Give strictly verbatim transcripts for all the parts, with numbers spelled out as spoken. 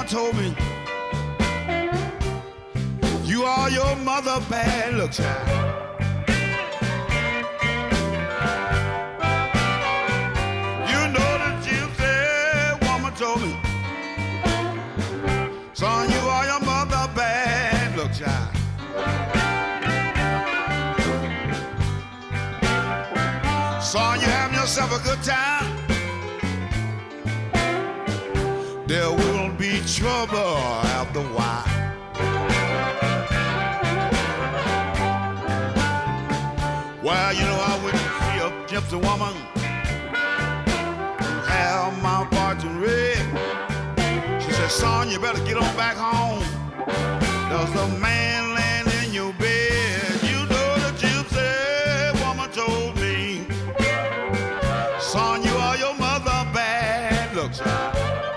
woman told me, you are your mother bad luck child. Told me, son, you are your mother bad luck child. Son, you having yourself a good time. There will be trouble after a while. Well, you know, I went to see a gypsy woman. Have my fortune read. She said, son, you better get on back home. There's a man laying in your bed. You know the gypsy woman told me, son, you are your mother bad luck child.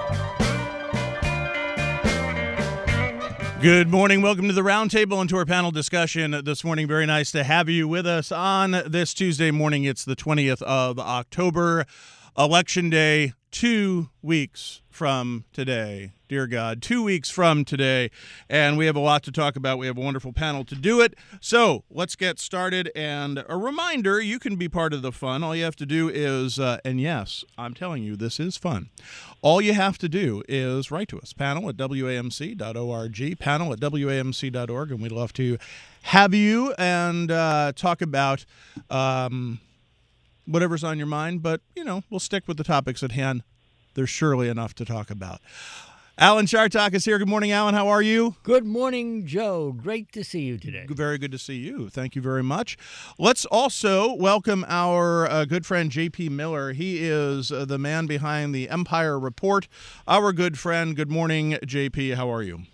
Good morning. Welcome to the Roundtable and to our panel discussion this morning. Very nice to have you with us on this Tuesday morning. It's the twentieth of October. Election Day, two weeks from today. Dear God, two weeks from today. And we have a lot to talk about. We have a wonderful panel to do it. So let's get started. And a reminder, you can be part of the fun. All you have to do is, uh, and yes, I'm telling you, this is fun. All you have to do is write to us, panel at W A M C dot org, panel at W A M C dot org, and we'd love to have you and uh, talk about um, whatever's on your mind, but, you know, we'll stick with the topics at hand. There's surely enough to talk about. Alan Chartock is here. Good morning, Alan. How are you? Good morning, Joe. Great to see you today. Very good to see you. Thank you very much. Let's also welcome our uh, good friend, J P Miller. He is uh, the man behind the Empire Report. Our good friend. Good morning, J P. How are you?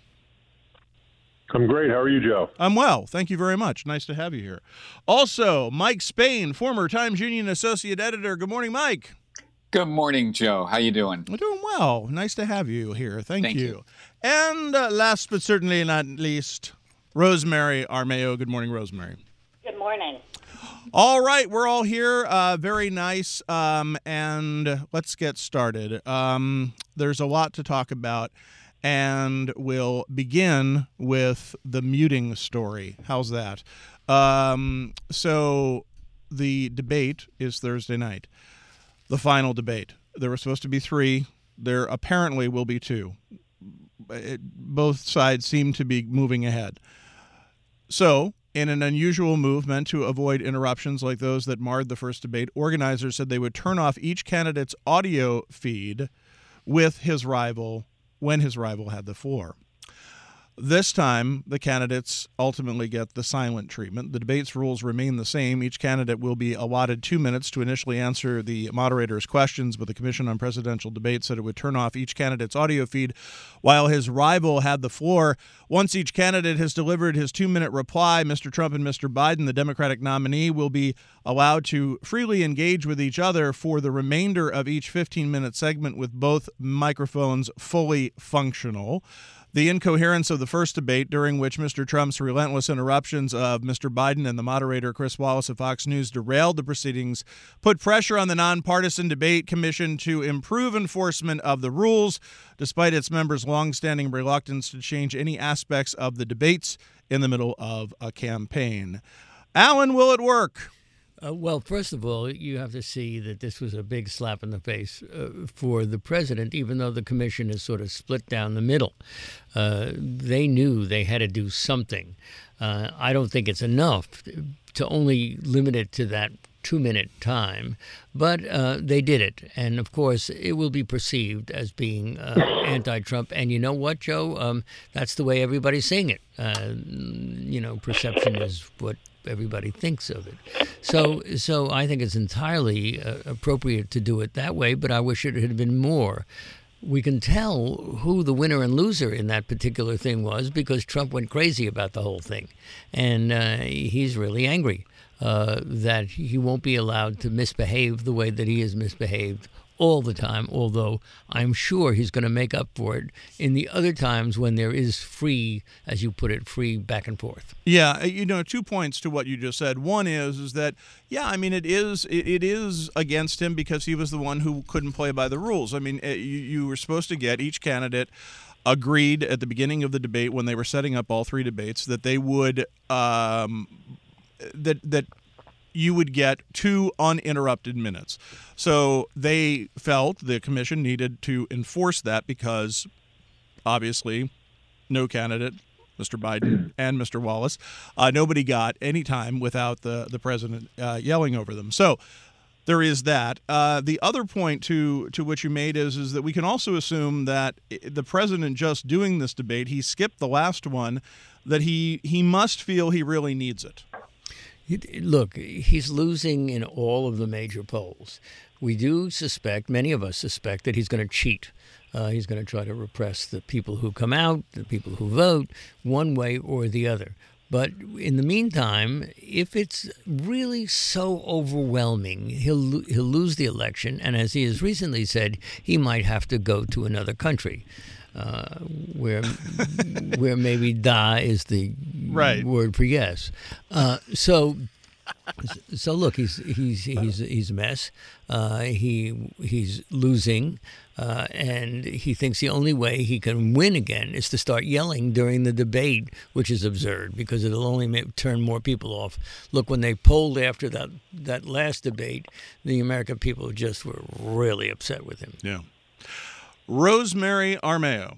I'm great. How are you, Joe? I'm well. Thank you very much. Nice to have you here. Also, Mike Spain, former Times Union Associate Editor. Good morning, Mike. Good morning, Joe. How you doing? I'm doing well. Nice to have you here. Thank, Thank you. you. And uh, last but certainly not least, Rosemary Armao. Good morning, Rosemary. Good morning. All right, we're all here. Uh, very nice. Um, and let's get started. Um, there's a lot to talk about. And we'll begin with the muting story. How's that? Um, so the debate is Thursday night, the final debate. There were supposed to be three. There apparently will be two. It, both sides seem to be moving ahead. So, in an unusual move meant to avoid interruptions like those that marred the first debate, organizers said they would turn off each candidate's audio feed with his rival when his rival had the floor. This time, the candidates ultimately get the silent treatment. The debate's rules remain the same. Each candidate will be allotted two minutes to initially answer the moderator's questions, but the Commission on Presidential Debates said it would turn off each candidate's audio feed while his rival had the floor. Once each candidate has delivered his two-minute reply, Mister Trump and Mister Biden, the Democratic nominee, will be allowed to freely engage with each other for the remainder of each fifteen-minute segment with both microphones fully functional. The incoherence of the first debate, during which Mister Trump's relentless interruptions of Mister Biden and the moderator Chris Wallace of Fox News derailed the proceedings, put pressure on the Nonpartisan Debate Commission to improve enforcement of the rules, despite its members' longstanding reluctance to change any aspects of the debates in the middle of a campaign. Alan, will it work? Uh, well, first of all, you have to see that this was a big slap in the face uh, for the president, even though the commission is sort of split down the middle. Uh, they knew they had to do something. Uh, I don't think it's enough to only limit it to that two-minute time, but uh, they did it. And, of course, it will be perceived as being uh, anti-Trump. And you know what, Joe? Um, that's the way everybody's seeing it. Uh, you know, perception is what everybody thinks of it. So so I think it's entirely uh, appropriate to do it that way, but I wish it had been more. We can tell who the winner and loser in that particular thing was because Trump went crazy about the whole thing. And uh, he's really angry uh, that he won't be allowed to misbehave the way that he has misbehaved all the time, although I'm sure he's going to make up for it in the other times when there is free, as you put it, free back and forth. Yeah, you know, two points to what you just said. One is is that, yeah, I mean, it is it, it is against him because he was the one who couldn't play by the rules. I mean, you, you were supposed to get each candidate agreed at the beginning of the debate when they were setting up all three debates that they would um, that that you would get two uninterrupted minutes. So they felt the commission needed to enforce that because obviously no candidate, Mister Biden and Mister Wallace, uh, nobody got any time without the the president uh, yelling over them. So there is that. Uh, the other point to to which you made is is that we can also assume that the president just doing this debate, he skipped the last one, that he he must feel he really needs it. Look, he's losing in all of the major polls. We do suspect, many of us suspect, that he's going to cheat. Uh, he's going to try to repress the people who come out, the people who vote, one way or the other. But in the meantime, if it's really so overwhelming, he'll he'll lose the election. And as he has recently said, he might have to go to another country uh, where where maybe da is the right word for yes. Uh, so. So look, he's he's he's he's a mess. Uh, he he's losing, uh, and he thinks the only way he can win again is to start yelling during the debate, which is absurd because it'll only make, turn more people off. Look, when they polled after that that last debate, the American people just were really upset with him. Yeah, Rosemary Armao.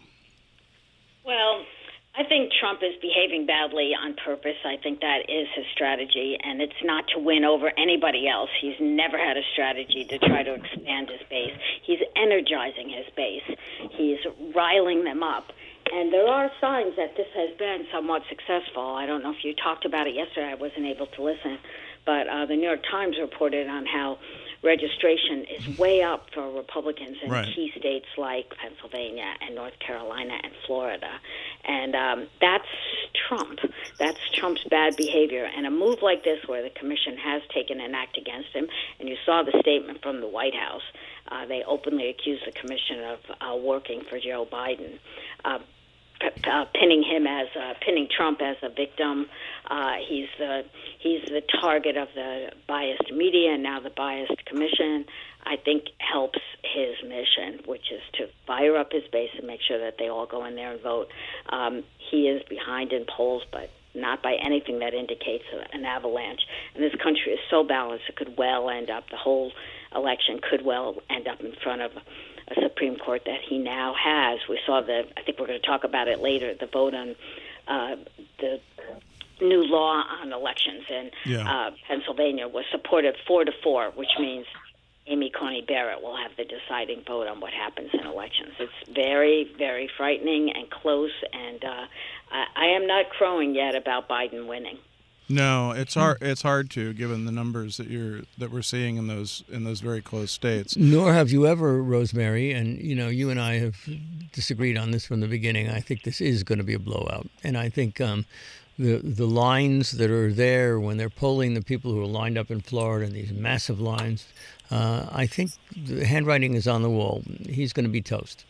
Well, I think Trump is behaving badly on purpose. I think that is his strategy, and it's not to win over anybody else. He's never had a strategy to try to expand his base. He's energizing his base. He's riling them up. And there are signs that this has been somewhat successful. I don't know if you talked about it yesterday. I wasn't able to listen. But uh, the New York Times reported on how registration is way up for Republicans in right. key states like Pennsylvania and North Carolina and Florida. And um, that's Trump. That's Trump's bad behavior. And a move like this where the commission has taken an act against him, and you saw the statement from the White House, uh, they openly accused the commission of uh, working for Joe Biden. Uh, Uh, pinning him as uh, pinning Trump as a victim. Uh, he's the he's the target of the biased media and now the biased commission. I think helps his mission, which is to fire up his base and make sure that they all go in there and vote. Um, he is behind in polls, but not by anything that indicates an avalanche. And this country is so balanced; it could well end up the whole election could well end up in front of a Supreme Court that he now has. We saw the, I think we're going to talk about it later, the vote on uh, the new law on elections in yeah. uh, Pennsylvania was supported four to four, which means Amy Coney Barrett will have the deciding vote on what happens in elections. It's very, very frightening and close, and uh, I, I am not crowing yet about Biden winning. No, it's hard. It's hard to, given the numbers that you're that we're seeing in those in those very close states. Nor have you ever, Rosemary, and you know, you and I have disagreed on this from the beginning. I think this is going to be a blowout, and I think um, the the lines that are there when they're polling the people who are lined up in Florida, these massive lines, uh, I think the handwriting is on the wall. He's going to be toast.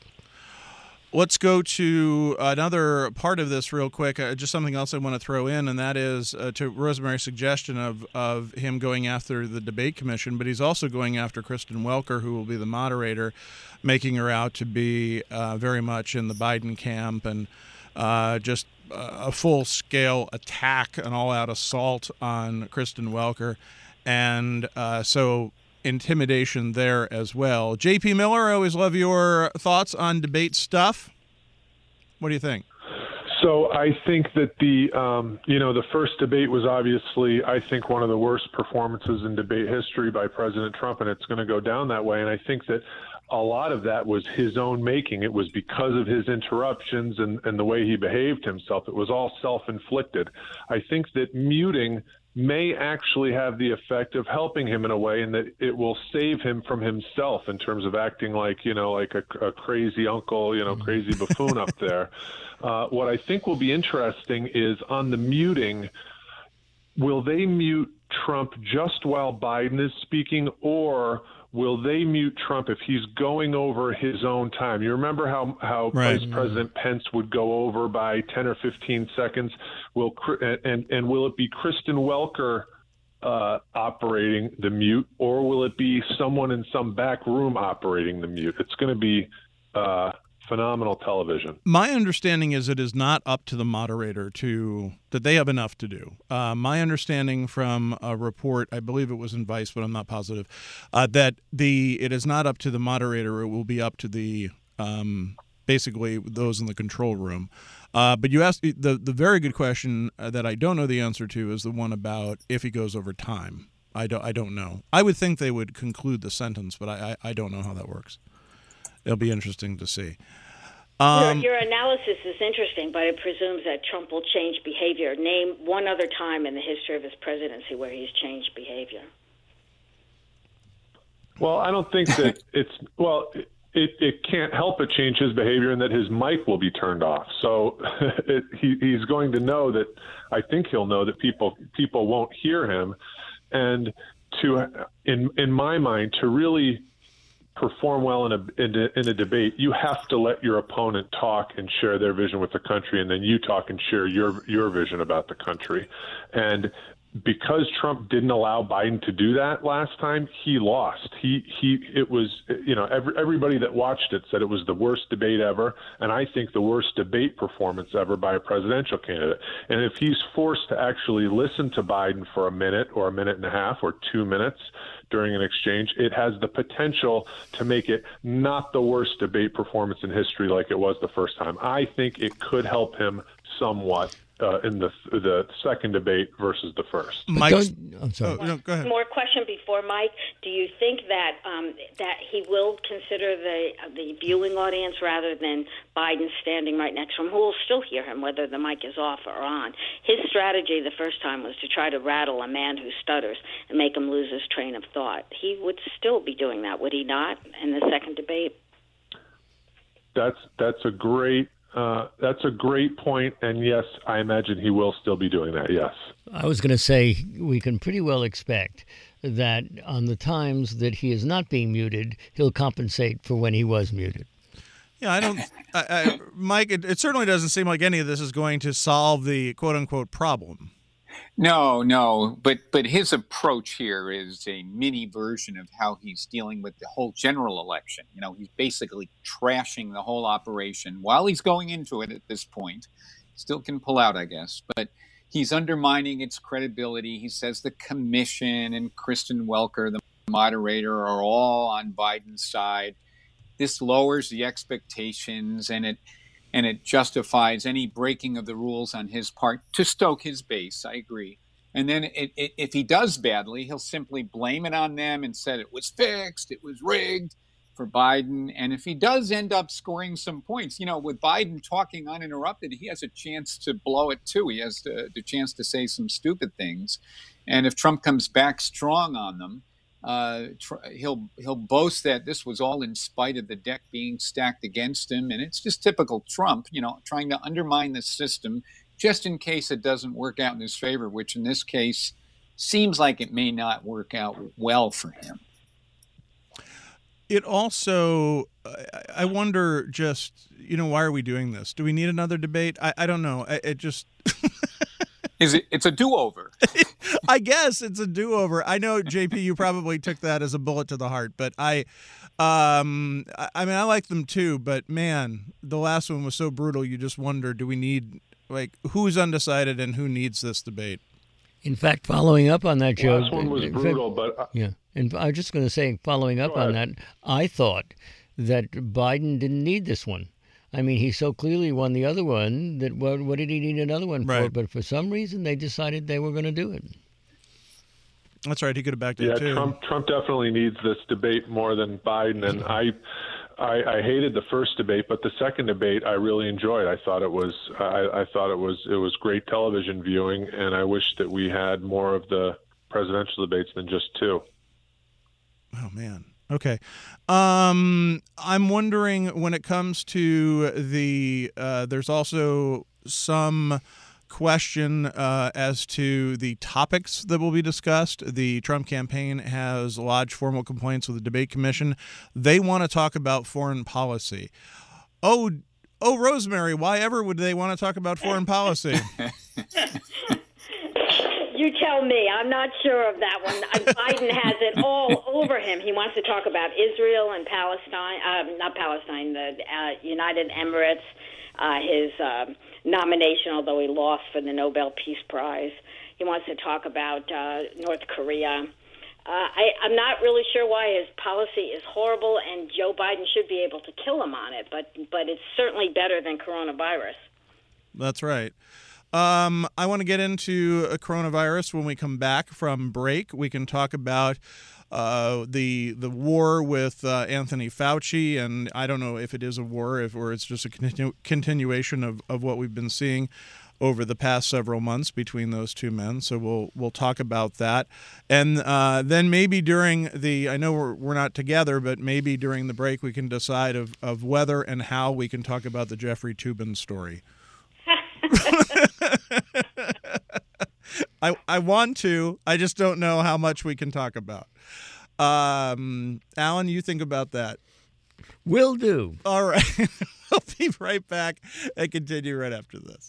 Let's go to another part of this real quick, uh, just something else I want to throw in, and that is uh, to Rosemary's suggestion of, of him going after the debate commission, but he's also going after Kristen Welker, who will be the moderator, making her out to be uh, very much in the Biden camp and uh, just a full-scale attack, an all-out assault on Kristen Welker. And uh, so intimidation there as well. J P Miller, I always love your thoughts on debate stuff. What do you think? So I think that the, um, you know, the first debate was obviously, I think, one of the worst performances in debate history by President Trump, and it's going to go down that way. And I think that a lot of that was his own making. It was because of his interruptions and, and the way he behaved himself. It was all self-inflicted. I think that muting may actually have the effect of helping him in a way, and that it will save him from himself in terms of acting like, you know, like a, a crazy uncle, you know, crazy buffoon up there. Uh, what I think will be interesting is on the muting, will they mute Trump just while Biden is speaking, or will they mute Trump if he's going over his own time? You remember how, how right. Vice President Pence would go over by ten or fifteen seconds? Will and, and will it be Kristen Welker uh, operating the mute, or will it be someone in some back room operating the mute? It's going to be uh, phenomenal television. My understanding is it is not up to the moderator to that they have enough to do. Uh, my understanding from a report, I believe it was in Vice, but I'm not positive, uh, that the it is not up to the moderator. It will be up to the um, basically those in the control room. Uh, but you asked the the very good question that I don't know the answer to is the one about if he goes over time. I don't I don't know. I would think they would conclude the sentence, but I I, I don't know how that works. It'll be interesting to see. Um, your, your analysis is interesting, but it presumes that Trump will change behavior. Name one other time in the history of his presidency where he's changed behavior. Well, I don't think that it's well. It, it can't help but change his behavior, in that his mic will be turned off. So it, he, he's going to know that. I think he'll know that people people won't hear him, and to in in my mind to really perform well in a, in a in a debate, you have to let your opponent talk and share their vision with the country, and then you talk and share your your vision about the country. And because Trump didn't allow Biden to do that last time, he lost. He he it was you know every, everybody that watched it said it was the worst debate ever, and I think the worst debate performance ever by a presidential candidate. And if he's forced to actually listen to Biden for a minute or a minute and a half or two minutes during an exchange, it has the potential to make it not the worst debate performance in history like it was the first time. I think it could help him somewhat uh, in the the second debate versus the first. Mike, I'm sorry. Oh, no, go ahead. More question before Mike. Do you think that um, that he will consider the the viewing audience rather than Biden standing right next to him, who will still hear him whether the mic is off or on? His strategy the first time was to try to rattle a man who stutters and make him lose his train of thought. He would still be doing that, would he not, in the second debate? That's that's a great uh, that's a great point, and yes, I imagine he will still be doing that. Yes, I was going to say we can pretty well expect that on the times that he is not being muted, he'll compensate for when he was muted. Yeah, I don't, I, I, Mike. It, it certainly doesn't seem like any of this is going to solve the "quote unquote" problem. No, no, but but his approach here is a mini version of how he's dealing with the whole general election. You know, he's basically trashing the whole operation while he's going into it at this point. Still can pull out, I guess, but he's undermining its credibility. He says the commission and Kristen Welker, the moderator, are all on Biden's side. This lowers the expectations, and it and it justifies any breaking of the rules on his part to stoke his base. I agree. And then it, it, if he does badly, he'll simply blame it on them and said it was fixed, it was rigged for Biden. And if he does end up scoring some points, you know, with Biden talking uninterrupted, he has a chance to blow it too. He has the, the chance to say some stupid things. And if Trump comes back strong on them, Uh, tr- he'll he'll boast that this was all in spite of the deck being stacked against him, and it's just typical Trump, you know, trying to undermine the system just in case it doesn't work out in his favor, which in this case seems like it may not work out well for him. It also, I wonder, just you know, why are we doing this? Do we need another debate? I, I don't know. I, it just. Is it? It's a do-over. I guess it's a do-over. I know, J P, you probably took that as a bullet to the heart, but I, um, I, I mean, I like them too. But man, the last one was so brutal. You just wonder, do we need like who's undecided and who needs this debate? In fact, following up on that, Joe. Last one was brutal, but uh, yeah, and I was just going to say, following up on that, I thought that Biden didn't need this one. I mean, he so clearly won the other one that what, what did he need another one right. for? But for some reason, they decided they were going to do it. That's right. He could have backed yeah, it too. Trump Trump definitely needs this debate more than Biden. And I, I, I hated the first debate, but the second debate I really enjoyed. I thought it was I, I thought it was it was great television viewing, and I wish that we had more of the presidential debates than just two. Oh man. Okay. Um, I'm wondering when it comes to the, uh, there's also some question uh, as to the topics that will be discussed. The Trump campaign has lodged formal complaints with the debate commission. They want to talk about foreign policy. Oh, oh, Rosemary, why ever would they want to talk about foreign policy? You you tell me. I'm not sure of that one. Biden has it all over him. He wants to talk about Israel and Palestine, um, not Palestine, the uh, United Emirates, uh, his uh, nomination, although he lost for the Nobel Peace Prize. He wants to talk about uh, North Korea. Uh, I, I'm not really sure why his policy is horrible, and Joe Biden should be able to kill him on it, but but it's certainly better than coronavirus. That's right. Um, I want to get into a coronavirus when we come back from break. We can talk about uh, the the war with uh, Anthony Fauci, and I don't know if it is a war if, or it's just a continu- continuation of, of what we've been seeing over the past several months between those two men. So we'll we'll talk about that. And uh, then maybe during the, I know we're, we're not together, but maybe during the break we can decide of, of whether and how we can talk about the Jeffrey Toobin story. I I want to. I just don't know how much we can talk about. Um, Alan, you think about that. Will do. All right. We'll be right back and continue right after this.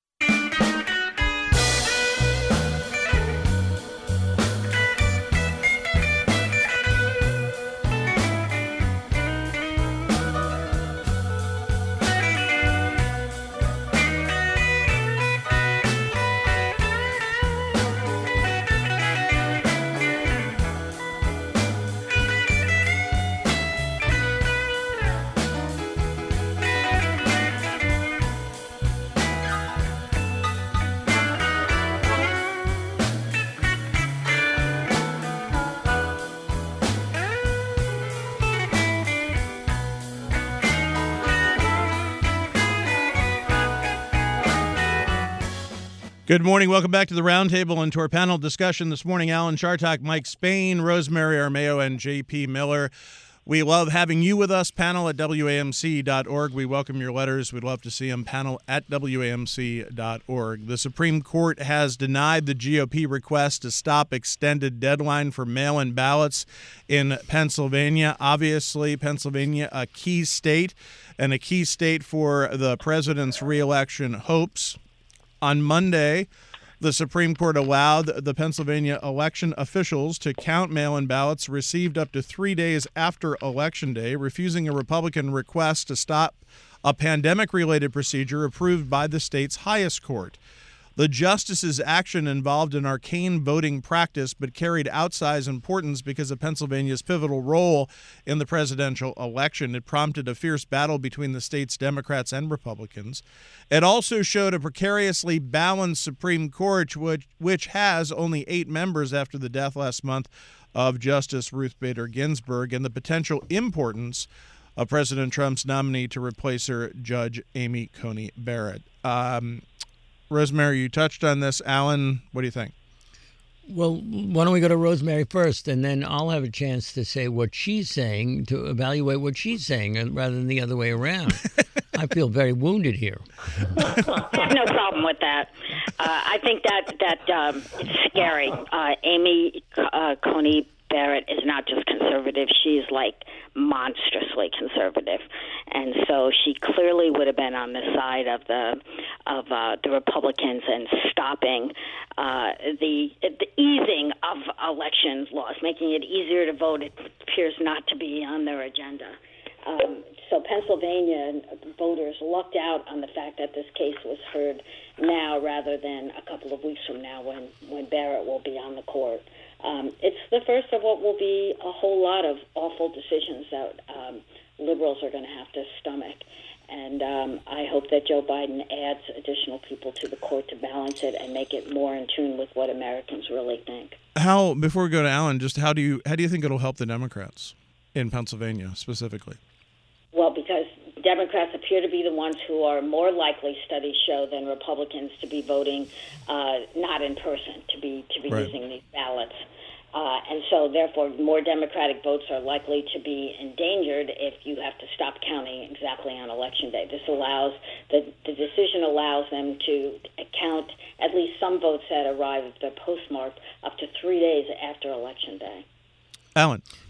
Good morning. Welcome back to the Roundtable and to our panel discussion this morning. Alan Chartock, Mike Spain, Rosemary Armao, and J P Miller. We love having you with us. Panel at W A M C dot org. We welcome your letters. We'd love to see them. Panel at W A M C dot org. The Supreme Court has denied the G O P request to stop extended deadline for mail-in ballots in Pennsylvania. Obviously, Pennsylvania, a key state, and a key state for the president's reelection hopes. On Monday, the Supreme Court allowed the Pennsylvania election officials to count mail-in ballots received up to three days after Election Day, refusing a Republican request to stop a pandemic-related procedure approved by the state's highest court. The justice's action involved an arcane voting practice but carried outsized importance because of Pennsylvania's pivotal role in the presidential election. It prompted a fierce battle between the state's Democrats and Republicans. It also showed a precariously balanced Supreme Court, which, which has only eight members after the death last month of Justice Ruth Bader Ginsburg, and the potential importance of President Trump's nominee to replace her, Judge Amy Coney Barrett. Um, Rosemary, you touched on this. Alan, what do you think? Well, why don't we go to Rosemary first, and then I'll have a chance to say what she's saying, to evaluate what she's saying, rather than the other way around. I feel very wounded here. I have no problem with that. Uh, I think that that um, it's scary. Uh, Amy uh, Coney Barrett is not just conservative; she's like monstrously conservative, and so she clearly would have been on the side of the of uh, the Republicans and stopping uh, the the easing of elections laws, making it easier to vote. It appears not to be on their agenda. Um, so Pennsylvania voters lucked out on the fact that this case was heard now rather than a couple of weeks from now when, when Barrett will be on the court. Um, it's the first of what will be a whole lot of awful decisions that um, liberals are going to have to stomach. And um, I hope that Joe Biden adds additional people to the court to balance it and make it more in tune with what Americans really think. How, before we go to Alan, just how do you how do you think it'll help the Democrats in Pennsylvania specifically? Well, because Democrats appear to be the ones who are more likely, studies show, than Republicans to be voting uh, not in person, to be to be right. using these ballots. Uh, and so, therefore, more Democratic votes are likely to be endangered if you have to stop counting exactly on Election Day. This allows, the, the decision allows them to count at least some votes that arrive if they're postmarked up to three days after Election Day. Alan.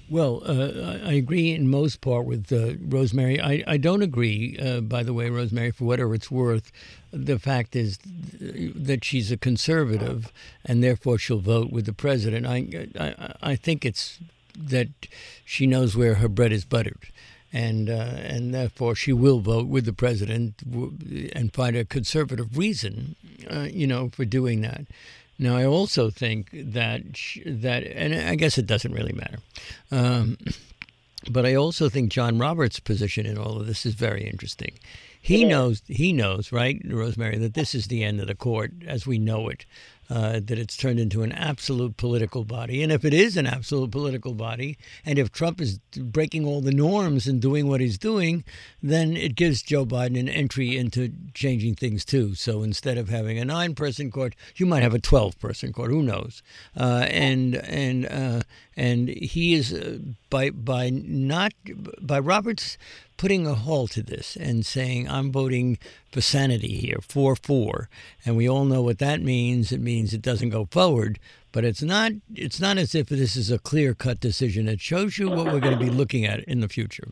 Well, uh, I agree in most part with uh, Rosemary. I, I don't agree, uh, by the way, Rosemary, for whatever it's worth. The fact is that she's a conservative and therefore she'll vote with the president. I, I, I think it's that she knows where her bread is buttered. And, uh, and therefore she will vote with the president and find a conservative reason, uh, you know, for doing that. Now, I also think that, that, and I guess it doesn't really matter, um, but I also think John Roberts' position in all of this is very interesting. He knows, he knows, right, Rosemary, that this is the end of the court as we know it, uh, that it's turned into an absolute political body. And if it is an absolute political body, and if Trump is breaking all the norms and doing what he's doing, then it gives Joe Biden an entry into changing things too. So instead of having a nine-person court, you might have a twelve-person court. Who knows? Uh, and and uh, and he is uh, by by not by Roberts putting a halt to this and saying, I'm voting for sanity here, four four. And we all know what that means. It means it doesn't go forward. But it's not it's not as if this is a clear-cut decision. It shows you what we're going to be looking at in the future.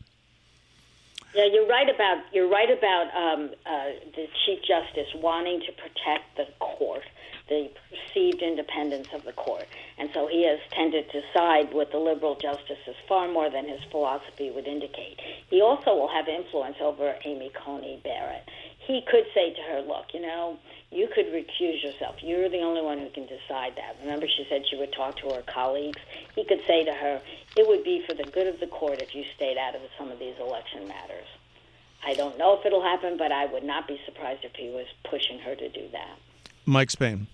Yeah, you're right about you're right about um, uh, the Chief Justice wanting to protect the court, the perceived independence of the court. And so he has tended to side with the liberal justices far more than his philosophy would indicate. He also will have influence over Amy Coney Barrett. He could say to her, look, you know, you could recuse yourself. You're the only one who can decide that. Remember, she said she would talk to her colleagues. He could say to her, it would be for the good of the court if you stayed out of some of these election matters. I don't know if it'll happen, but I would not be surprised if he was pushing her to do that. Mike Spain.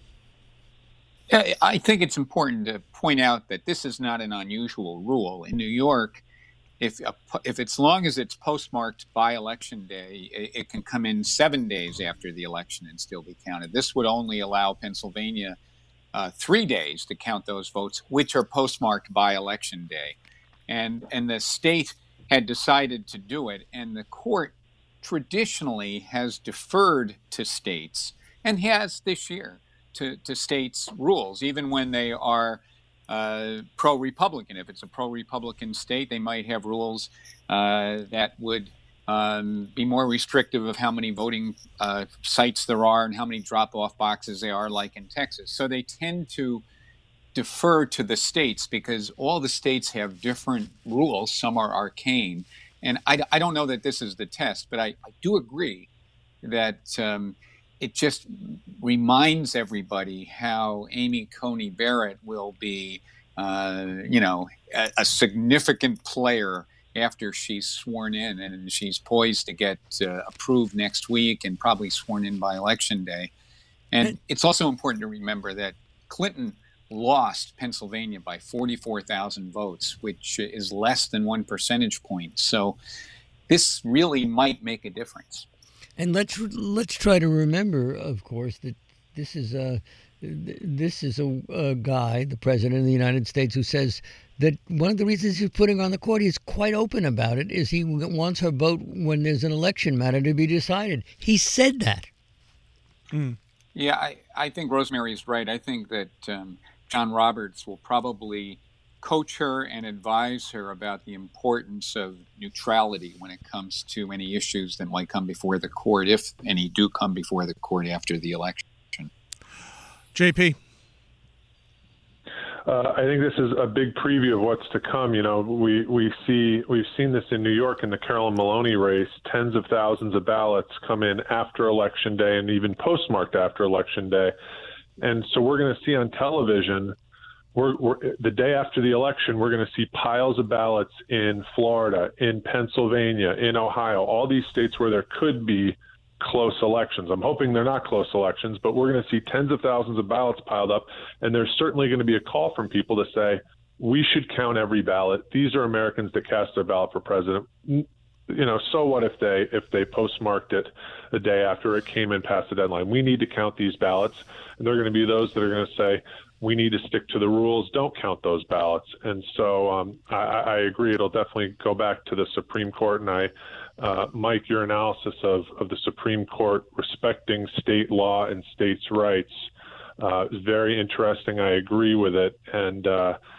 Yeah, I think it's important to point out that this is not an unusual rule. In New York, if if it's long as it's postmarked by Election Day, it, it can come in seven days after the election and still be counted. This would only allow Pennsylvania uh, three days to count those votes, which are postmarked by Election Day. And, and the state had decided to do it, and the court traditionally has deferred to states, and has this year, to, to states' rules, even when they are uh, pro-Republican. If it's a pro-Republican state, they might have rules uh, that would um, be more restrictive of how many voting uh, sites there are and how many drop-off boxes there are, like in Texas. So they tend to defer to the states because all the states have different rules. Some are arcane. And I, I don't know that this is the test, but I, I do agree that um, it just reminds everybody how Amy Coney Barrett will be, uh, you know, a, a significant player after she's sworn in, and she's poised to get uh, approved next week and probably sworn in by Election Day. And it's also important to remember that Clinton lost Pennsylvania by forty-four thousand votes, which is less than one percentage point. So this really might make a difference. And let's let's try to remember, of course, that this is a this is a, a guy, the president of the United States, who says that one of the reasons he's putting on the court, he's quite open about it, is he wants her vote when there's an election matter to be decided. He said that. Mm. Yeah, I, I think Rosemary is right. I think that um, John Roberts will probably coach her and advise her about the importance of neutrality when it comes to any issues that might come before the court, if any do come before the court after the election. J P. Uh, I think this is a big preview of what's to come. You know, we, we see, we've seen this in New York in the Carolyn Maloney race. Tens of thousands of ballots come in after Election Day and even postmarked after Election Day. And so we're going to see on television, we're, we're, the day after the election, we're going to see piles of ballots in Florida, in Pennsylvania, in Ohio, all these states where there could be close elections. I'm hoping they're not close elections, but we're going to see tens of thousands of ballots piled up. And there's certainly going to be a call from people to say, we should count every ballot. These are Americans that cast their ballot for president. You know, so what if they if they postmarked it the day after it came in past the deadline? We need to count these ballots. And there are going to be those that are going to say, we need to stick to the rules. Don't count those ballots. And so um, I, I agree. It'll definitely go back to the Supreme Court. And I, uh, Mike, your analysis of, of the Supreme Court respecting state law and states' rights uh, is very interesting. I agree with it. And uh,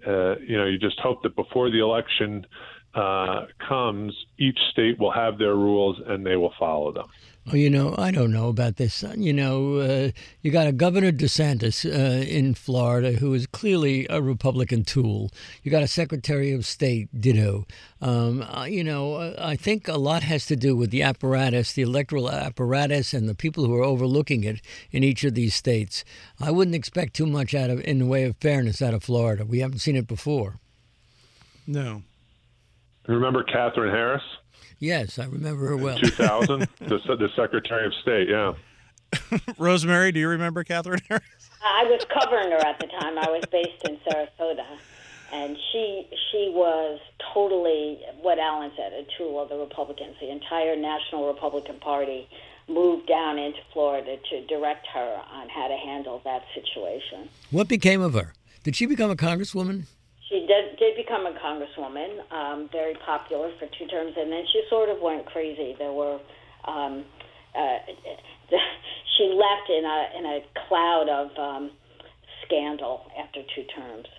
uh, you know, you just hope that before the election uh, comes, each state will have their rules and they will follow them. Well, you know, I don't know about this. You know, uh, you got a Governor DeSantis uh, in Florida who is clearly a Republican tool. You got a Secretary of State, ditto. Um, uh, you know, I think a lot has to do with the apparatus, the electoral apparatus, and the people who are overlooking it in each of these states. I wouldn't expect too much out of in the way of fairness out of Florida. We haven't seen it before. No. Remember Katherine Harris? Yes, I remember her well. two thousand, the, the Secretary of State, yeah. Rosemary, do you remember Katherine Harris? I was covering her at the time. I was based in Sarasota, and she she was totally, what Alan said, a tool of the Republicans. The entire National Republican Party moved down into Florida to direct her on how to handle that situation. What became of her? Did she become a congresswoman? She did, did become a congresswoman, um, very popular for two terms, and then she sort of went crazy. There were, um, uh, she left in a in a cloud of um, scandal after two terms.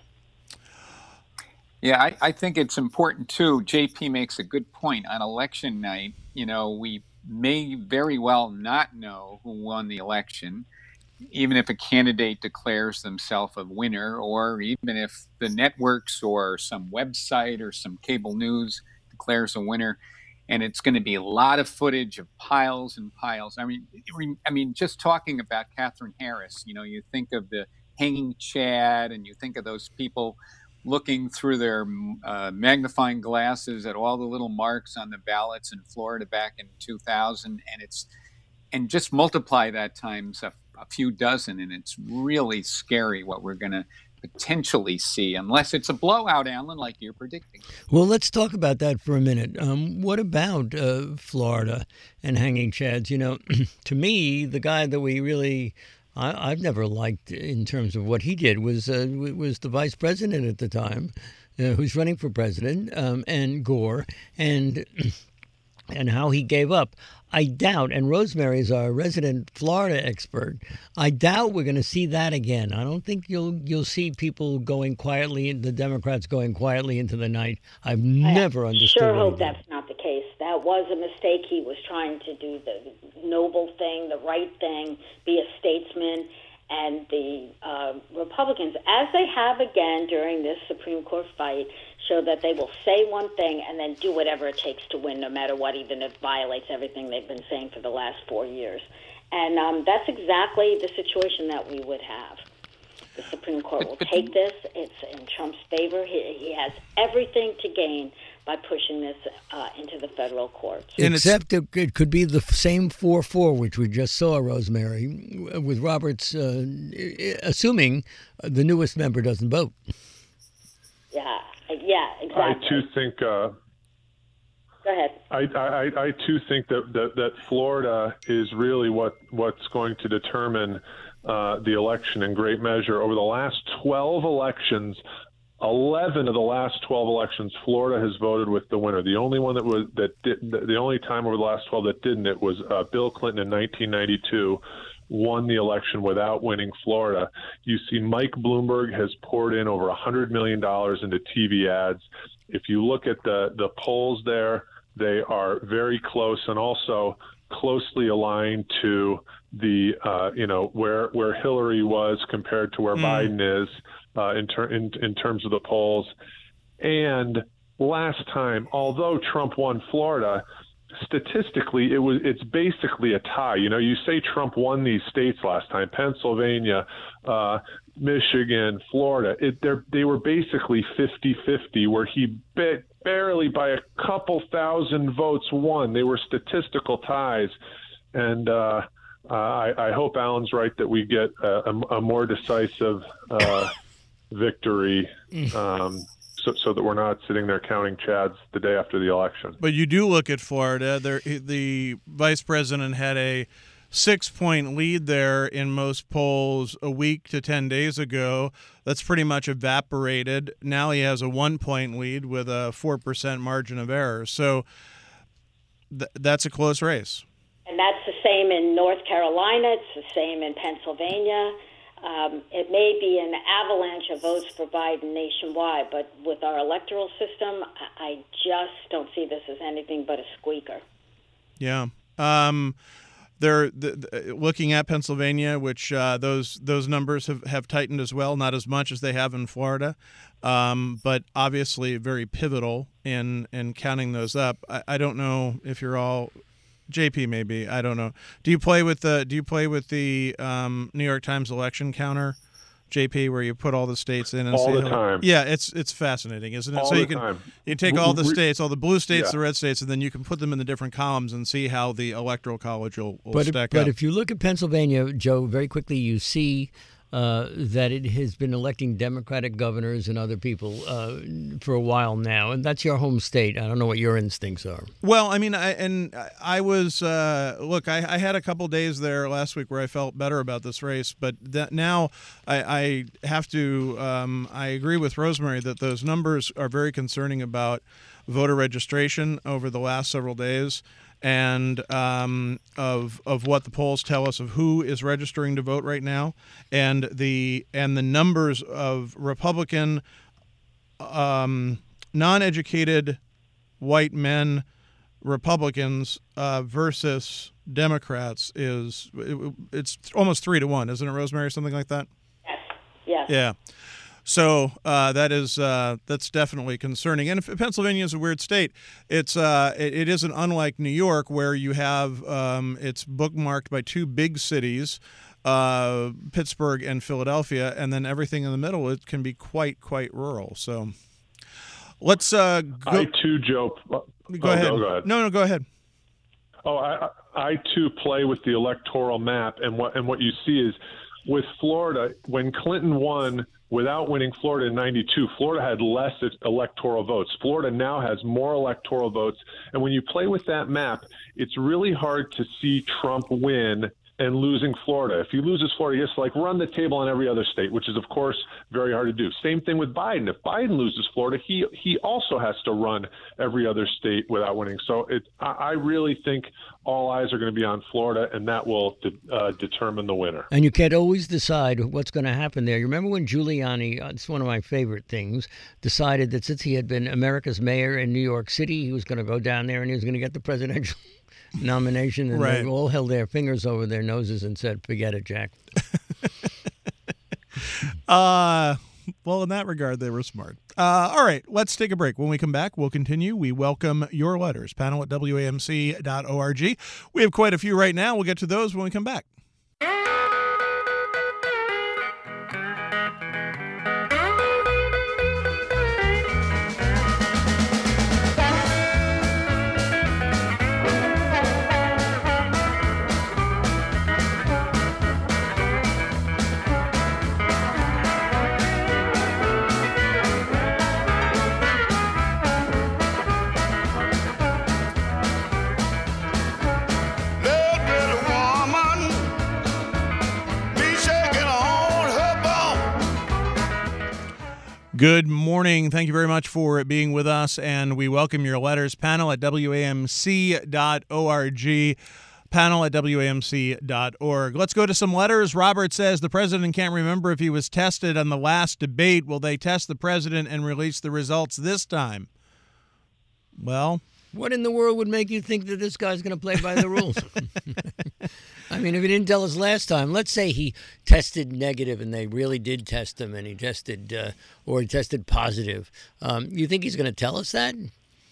Yeah, I, I think it's important too. J P makes a good point. On election night, you know, we may very well not know who won the election, even if a candidate declares themselves a winner, or even if the networks or some website or some cable news declares a winner, and it's going to be a lot of footage of piles and piles. I mean, I mean, just talking about Katherine Harris, you know, you think of the hanging Chad, and you think of those people looking through their uh, magnifying glasses at all the little marks on the ballots in Florida back in two thousand, and it's and just multiply that times a a few dozen, and it's really scary what we're going to potentially see, unless it's a blowout, Alan, like you're predicting. Well, let's talk about that for a minute. Um, what about uh, Florida and hanging chads? You know, to me, the guy that we really, I, I've never liked in terms of what he did was uh, was the vice president at the time, uh, who's running for president, um, and Gore, and and how he gave up. I doubt, and Rosemary is our resident Florida expert, I doubt we're going to see that again. I don't think you'll you'll see people going quietly, the Democrats going quietly into the night. I've never I understood. sure hope that's not the case. That was a mistake. He was trying to do the noble thing, the right thing, be a statesman. And the uh, Republicans, as they have again during this Supreme Court fight, show that they will say one thing and then do whatever it takes to win, no matter what, even if it violates everything they've been saying for the last four years. And um, that's exactly the situation that we would have. The Supreme Court will take this. It's in Trump's favor. He, he has everything to gain by pushing this uh, into the federal courts. Except it, it could be the same four four, which we just saw, Rosemary, with Roberts uh, assuming the newest member doesn't vote. Yeah, yeah, exactly. I, too, think... Uh, Go ahead. I, I, I, too, think that, that, that Florida is really what, what's going to determine uh, the election in great measure. Over the last twelve elections, eleven of the last twelve elections, Florida has voted with the winner. The only one that was that did, the only time over the last twelve that didn't, it was uh, Bill Clinton in nineteen ninety-two, won the election without winning Florida. You see, Mike Bloomberg has poured in over one hundred million dollars into T V ads. If you look at the the polls there, they are very close and also closely aligned to the uh, you know where where Hillary was compared to where mm. Biden is. Uh, in, ter- in in terms of the polls. And last time, although Trump won Florida, statistically it was it's basically a tie. You know, you say Trump won these states last time, Pennsylvania, uh, Michigan, Florida. It, they were basically fifty-fifty, where he bit barely by a couple thousand votes won. They were statistical ties. And uh, uh, I, I hope Alan's right that we get a, a, a more decisive uh victory, um, so, so that we're not sitting there counting chads the day after the election. But you do look at Florida. There, the vice president had a six-point lead there in most polls a week to ten days ago. That's pretty much evaporated. Now he has a one-point lead with a four percent margin of error. So th- that's a close race. And that's the same in North Carolina. It's the same in Pennsylvania. Um, it may be an avalanche of votes for Biden nationwide, but with our electoral system, I just don't see this as anything but a squeaker. Yeah. Um, they're the, the, looking at Pennsylvania, which uh, those those numbers have, have tightened as well, not as much as they have in Florida, um, but obviously very pivotal in, in counting those up. I, I don't know if you're all... J P maybe, I don't know. Do you play with the Do you play with the um, New York Times election counter, J P, where you put all the states in and all see the how, time? Yeah, it's it's fascinating, isn't it? All so the you can time. you take all the We- states, all the blue states, Yeah. the red states, and then you can put them in the different columns and see how the electoral college will, will But, if, stack but up. if you look at Pennsylvania, Joe, very quickly you see uh, that it has been electing Democratic governors and other people uh, for a while now, and that's your home state. I don't know what your instincts are. Well, I mean, I and I was uh, look. I, I had a couple days there last week where I felt better about this race, but that now I, I have to. Um, I agree with Rosemary that those numbers are very concerning about voter registration over the last several days, and um, of of what the polls tell us of who is registering to vote right now, and the and the numbers of Republican um, non-educated white men Republicans uh, versus Democrats is it, it's almost three to one, isn't it, Rosemary? Something like that. Yes. Yes. Yeah. So uh, that is uh, that's definitely concerning. And if Pennsylvania is a weird state, it's uh, it, it isn't unlike New York, where you have um, it's bookmarked by two big cities, uh, Pittsburgh and Philadelphia, and then everything in the middle it can be quite quite rural. So let's uh, go. I too, Joe. Go oh, ahead. Go, go ahead. No, no, go ahead. Oh, I, I too play with the electoral map, and what and what you see is with Florida, when Clinton won without winning Florida in ninety-two, Florida had less electoral votes. Florida now has more electoral votes, and when you play with that map, it's really hard to see Trump win and losing Florida. If he loses Florida, he has to like run the table on every other state, which is of course very hard to do. Same thing with Biden. If Biden loses Florida, he he also has to run every other state without winning. So it, I, I really think all eyes are going to be on Florida, and that will de- uh, determine the winner. And you can't always decide what's going to happen there. You remember when Giuliani, uh, it's one of my favorite things, decided that since he had been America's mayor in New York City, he was going to go down there and he was going to get the presidential nomination, and Right. they all held their fingers over their noses and said, forget it, Jack. Uh, well, in that regard, they were smart. Uh, all right, let's take a break. When we come back, we'll continue. We welcome your letters. Panel at W A M C dot org. We have quite a few right now. We'll get to those when we come back. Little pretty woman, be shaking on her bone. Good morning. Thank you very much for being with us, and we welcome your letters. Panel at W A M C dot org. Panel at W A M C dot org. Let's go to some letters. Robert says the president can't remember if he was tested on the last debate. Will they test the president and release the results this time? Well, What in the world would make you think that this guy's going to play by the rules? I mean, if he didn't tell us last time, let's say he tested negative and they really did test him and he tested, uh, or he tested positive. Um, you think he's going to tell us that?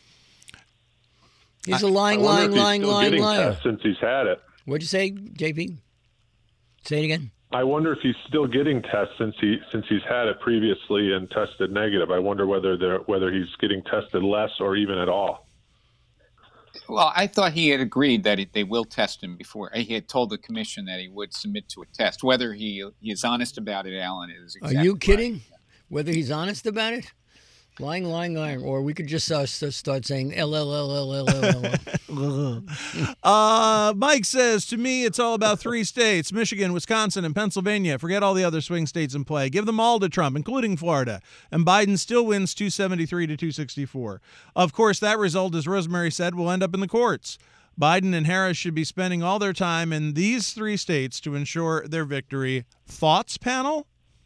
He's a lying, I wonder lying, if he's lying, still lying getting liar. tests since he's had it. What'd you say, J P? Say it again. I wonder if he's still getting tests since he since he's had it previously and tested negative. I wonder whether they're, whether he's getting tested less or even at all. Well, I thought he had agreed that it, they will test him before. He had told the commission that he would submit to a test. Whether he, he is honest about it, Alan, is exactly Are you right. kidding? Whether he's honest about it? Lying, lying, lying. Or we could just uh, s- start saying L L L L L L L. Uh, Mike says, to me, it's all about three states, Michigan, Wisconsin, and Pennsylvania. Forget all the other swing states in play. Give them all to Trump, including Florida. And Biden still wins two seventy-three to two sixty-four. Of course, that result, as Rosemary said, will end up in the courts. Biden and Harris should be spending all their time in these three states to ensure their victory. Thoughts, panel?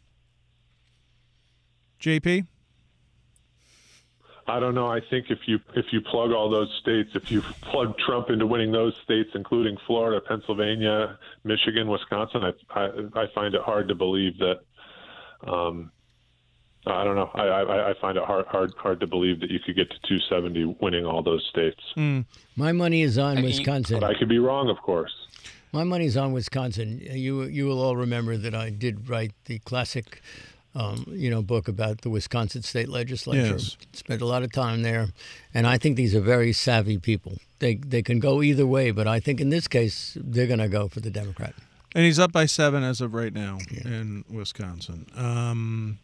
J P? I don't know. I think if you if you plug all those states, if you plug Trump into winning those states, including Florida, Pennsylvania, Michigan, Wisconsin, I I, I find it hard to believe that. Um, I don't know. I, I, I find it hard hard hard to believe that you could get to two seventy winning all those states. Mm. My money is on Wisconsin. But I could be wrong, of course. My money's on Wisconsin. You you will all remember that I did write the classic. Um, you know, book about the Wisconsin state legislature. Yes. Spent a lot of time there, and I think these are very savvy people. They they can go either way, but I think in this case they're going to go for the Democrat. And he's up by seven as of right now Yeah. in Wisconsin. Um,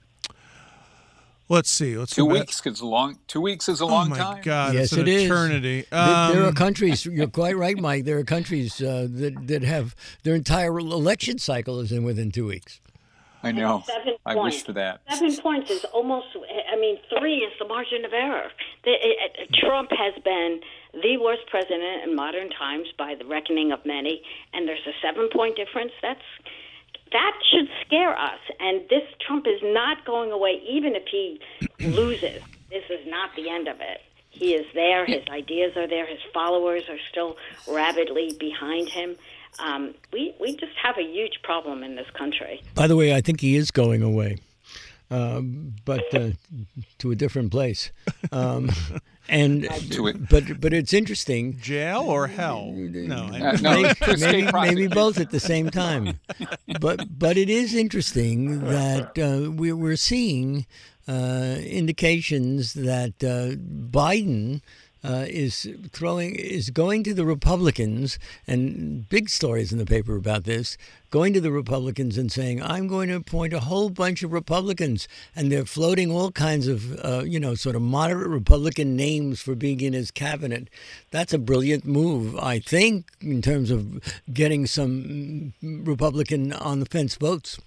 let's see. Let's Two go back- weeks is a long. Two weeks is a long oh my time. God! Yes, it's an it is. eternity. There- there are Um, countries. You're quite right, Mike. There are countries uh, that that have their entire election cycle is in within two weeks. I know. Seven I points. wish for that. Seven points is almost, I mean, three is the margin of error. The, it, it, Trump has been the worst president in modern times by the reckoning of many, and there's a seven-point difference. That's that should scare us. And this Trump is not going away, even if he loses. This is not the end of it. He is there. His ideas are there. His followers are still rabidly behind him. Um, we, we just have a huge problem in this country. By the way, I think he is going away, um, but uh, to a different place. Um, and To it. but but it's interesting. jail or hell? No, I, Uh, no, maybe, to a state maybe, maybe prosecution. both at the same time. But but it is interesting that uh, we, we're seeing uh, indications that uh, Biden uh, is throwing is going to the Republicans, and big stories in the paper about this, going to the Republicans and saying, I'm going to appoint a whole bunch of Republicans, and they're floating all kinds of, uh, you know, sort of moderate Republican names for being in his cabinet. That's a brilliant move, I think, in terms of getting some Republican on the fence votes.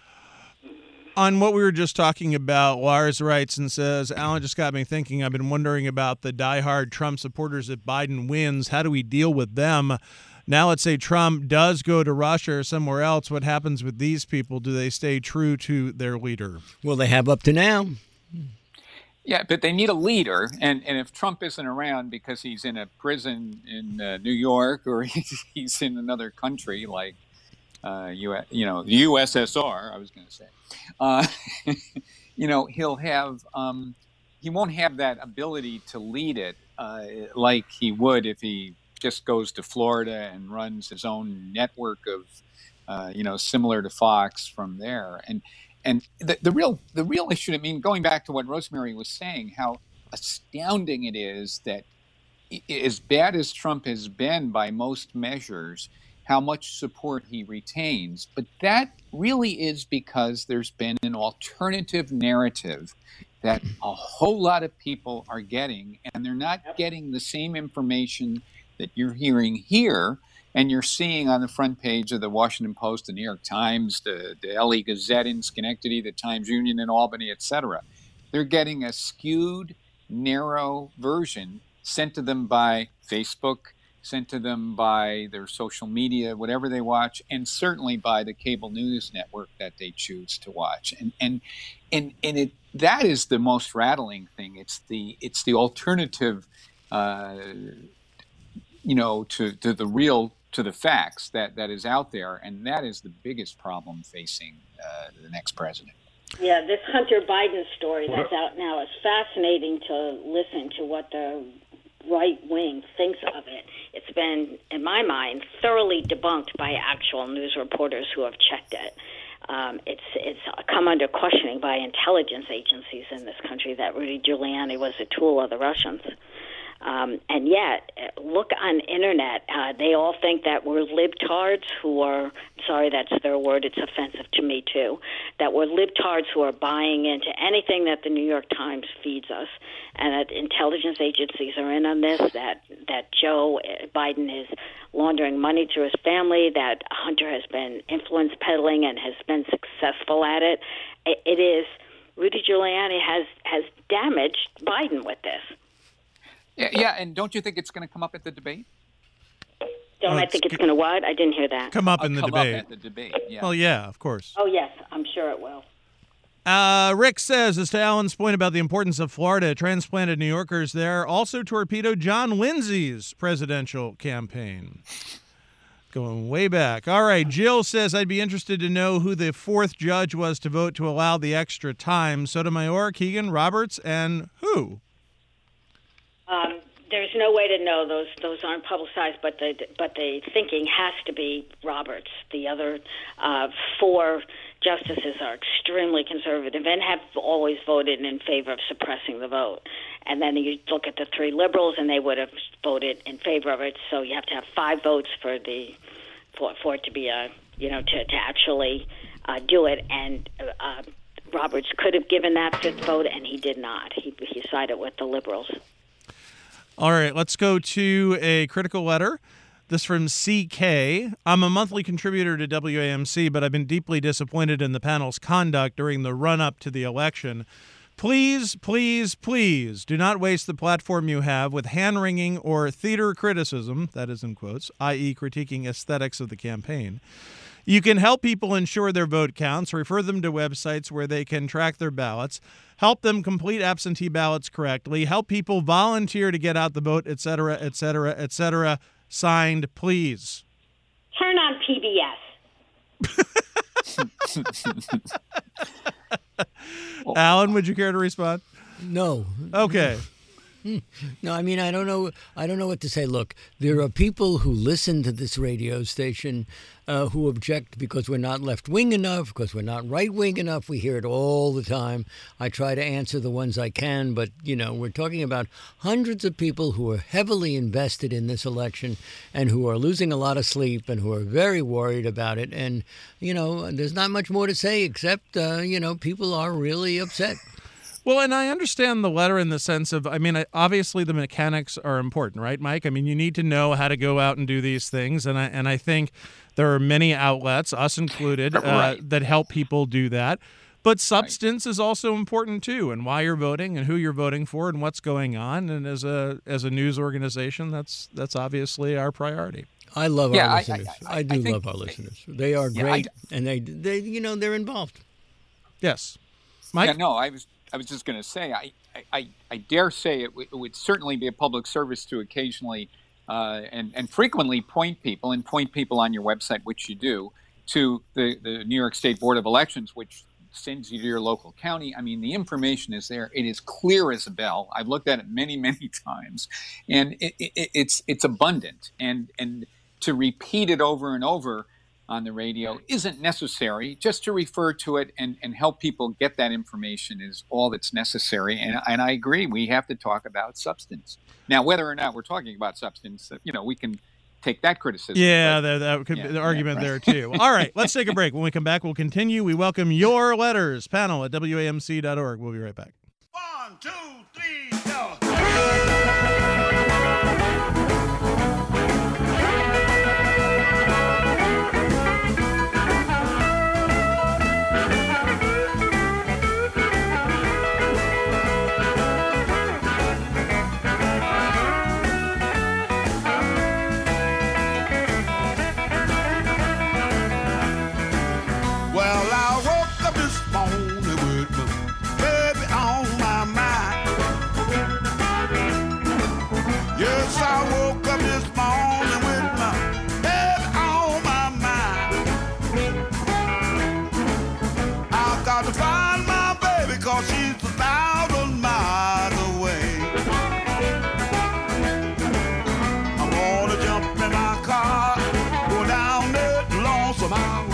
on what we were just talking about, Lars writes and says, Alan just got me thinking. I've been wondering about the diehard Trump supporters if Biden wins. How do we deal with them? Now let's say Trump does go to Russia or somewhere else. What happens with these people? Do they stay true to their leader? Well, they have up to now. Yeah, but they need a leader, and, and if Trump isn't around because he's in a prison in uh, New York or he's, he's in another country like uh, U S, you know, the U S S R, I was going to say, uh, you know, he'll have um, he won't have that ability to lead it uh, like he would if he just goes to Florida and runs his own network of, uh, you know, similar to Fox from there. And and the, the real the real issue, I mean, going back to what Rosemary was saying, how astounding it is that as bad as Trump has been by most measures, how much support he retains. But that really is because there's been an alternative narrative that a whole lot of people are getting, and they're not getting the same information that you're hearing here and you're seeing on the front page of the Washington Post, the New York Times, the, the L A Gazette in Schenectady, the Times Union in Albany, et cetera. They're getting a skewed, narrow version sent to them by Facebook, sent to them by their social media, whatever they watch, and certainly by the cable news network that they choose to watch. And and and and it that is the most rattling thing. It's the it's the alternative, uh, you know, to, to the real to the facts that, that is out there, and that is the biggest problem facing uh, the next president. Yeah, this Hunter Biden story that's out now is fascinating to listen to what the right wing thinks of it. It's been, in my mind, thoroughly debunked by actual news reporters who have checked it. Um, it's it's come under questioning by intelligence agencies in this country that Rudy Giuliani was a tool of the Russians. Um, and yet, look on internet. Uh, they all think that we're libtards who are, sorry, that's their word, it's offensive to me too, that we're libtards who are buying into anything that the New York Times feeds us, and that intelligence agencies are in on this, that, that Joe Biden is laundering money through his family, that Hunter has been influence peddling and has been successful at it. It, it is, Rudy Giuliani has, has damaged Biden with this. Yeah, yeah, and don't you think it's going to come up at the debate? Don't Oh, I it's think it's g- going to what? I didn't hear that. come up I'll in the come debate. up at the debate. Yeah. Well, yeah, of course. Oh, yes, I'm sure it will. Uh, Rick says, as to Alan's point about the importance of Florida, transplanted New Yorkers there also torpedoed John Lindsay's presidential campaign. Going way back. All right, Jill says, I'd be interested to know who the fourth judge was to vote to allow the extra time. Sotomayor, Keegan, Roberts, and who? Um, there's no way to know. Those those aren't publicized, but the but the thinking has to be Roberts. The other uh, four justices are extremely conservative and have always voted in favor of suppressing the vote. And then you look at the three liberals, and they would have voted in favor of it. So you have to have five votes for the for, for it to be a you know to to actually uh, do it. And uh, Roberts could have given that fifth vote, and he did not. He he sided with the liberals. All right, let's go to a critical letter. This from C K. I'm a monthly contributor to W A M C, but I've been deeply disappointed in the panel's conduct during the run-up to the election. Please, please, please do not waste the platform you have with hand-wringing or theater criticism, that is in quotes, that is critiquing aesthetics of the campaign. You can help people ensure their vote counts, refer them to websites where they can track their ballots, help them complete absentee ballots correctly, help people volunteer to get out the vote, et cetera, et cetera, et cetera. Signed, please. Turn on P B S. Alan, would you care to respond? No. Okay. No, I mean, I don't know. I don't know what to say. Look, there are people who listen to this radio station uh, who object because we're not left-wing enough, because we're not right-wing enough. We hear it all the time. I try to answer the ones I can, but, you know, we're talking about hundreds of people who are heavily invested in this election and who are losing a lot of sleep and who are very worried about it. And, you know, there's not much more to say except, uh, you know, people are really upset. Well, and I understand the letter in the sense of, I mean, obviously the mechanics are important, right, Mike? I mean, you need to know how to go out and do these things, and I and I think there are many outlets, us included, uh, Right. that help people do that. But substance right. is also important too, and why you're voting, and who you're voting for, and what's going on. And as a as a news organization, that's that's obviously our priority. I love yeah, our I, listeners. I, I, I do I think, love our listeners. They are yeah, great, I, and they they you know they're involved. Yes, Mike. Yeah, no, I was. I was just going to say, I, I, I dare say it, w- it would certainly be a public service to occasionally uh, and, and frequently point people, and point people on your website, which you do, to the, the New York State Board of Elections, which sends you to your local county. I mean, the information is there. It is clear as a bell. I've looked at it many, many times, and it, it, it's it's abundant. And, and to repeat it over and over on the radio isn't necessary. Just to refer to it and, and help people get that information is all that's necessary. And, and I agree, we have to talk about substance. Now, whether or not we're talking about substance, you know, we can take that criticism. Yeah, but, that, that could yeah, be the argument yeah, right. there, too. All right, let's take a break. When we come back, we'll continue. We welcome your letters. Panel at W A M C dot org. We'll be right back. One, two, three, go. Well, I woke up this morning with my baby on my mind. Yes, I woke up this morning with my baby on my mind. I've got to find my baby 'cause she's a thousand miles away. I wanna jump in my car, go down that lonesome highway.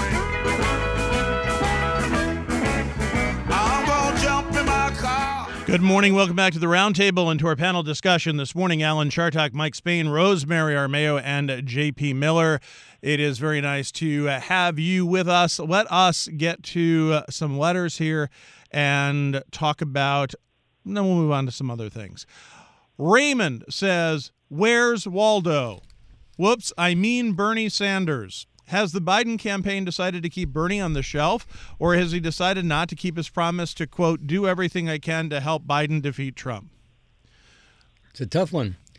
Good morning. Welcome back to the Roundtable and to our panel discussion this morning. Alan Chartock, Mike Spain, Rosemary Armao, and J P Miller. It is very nice to have you with us. Let us get to some letters here and talk about, and then we'll move on to some other things. Raymond says, where's Waldo? Whoops, I mean Bernie Sanders. Has the Biden campaign decided to keep Bernie on the shelf, or has he decided not to keep his promise to, quote, do everything I can to help Biden defeat Trump? It's a tough one.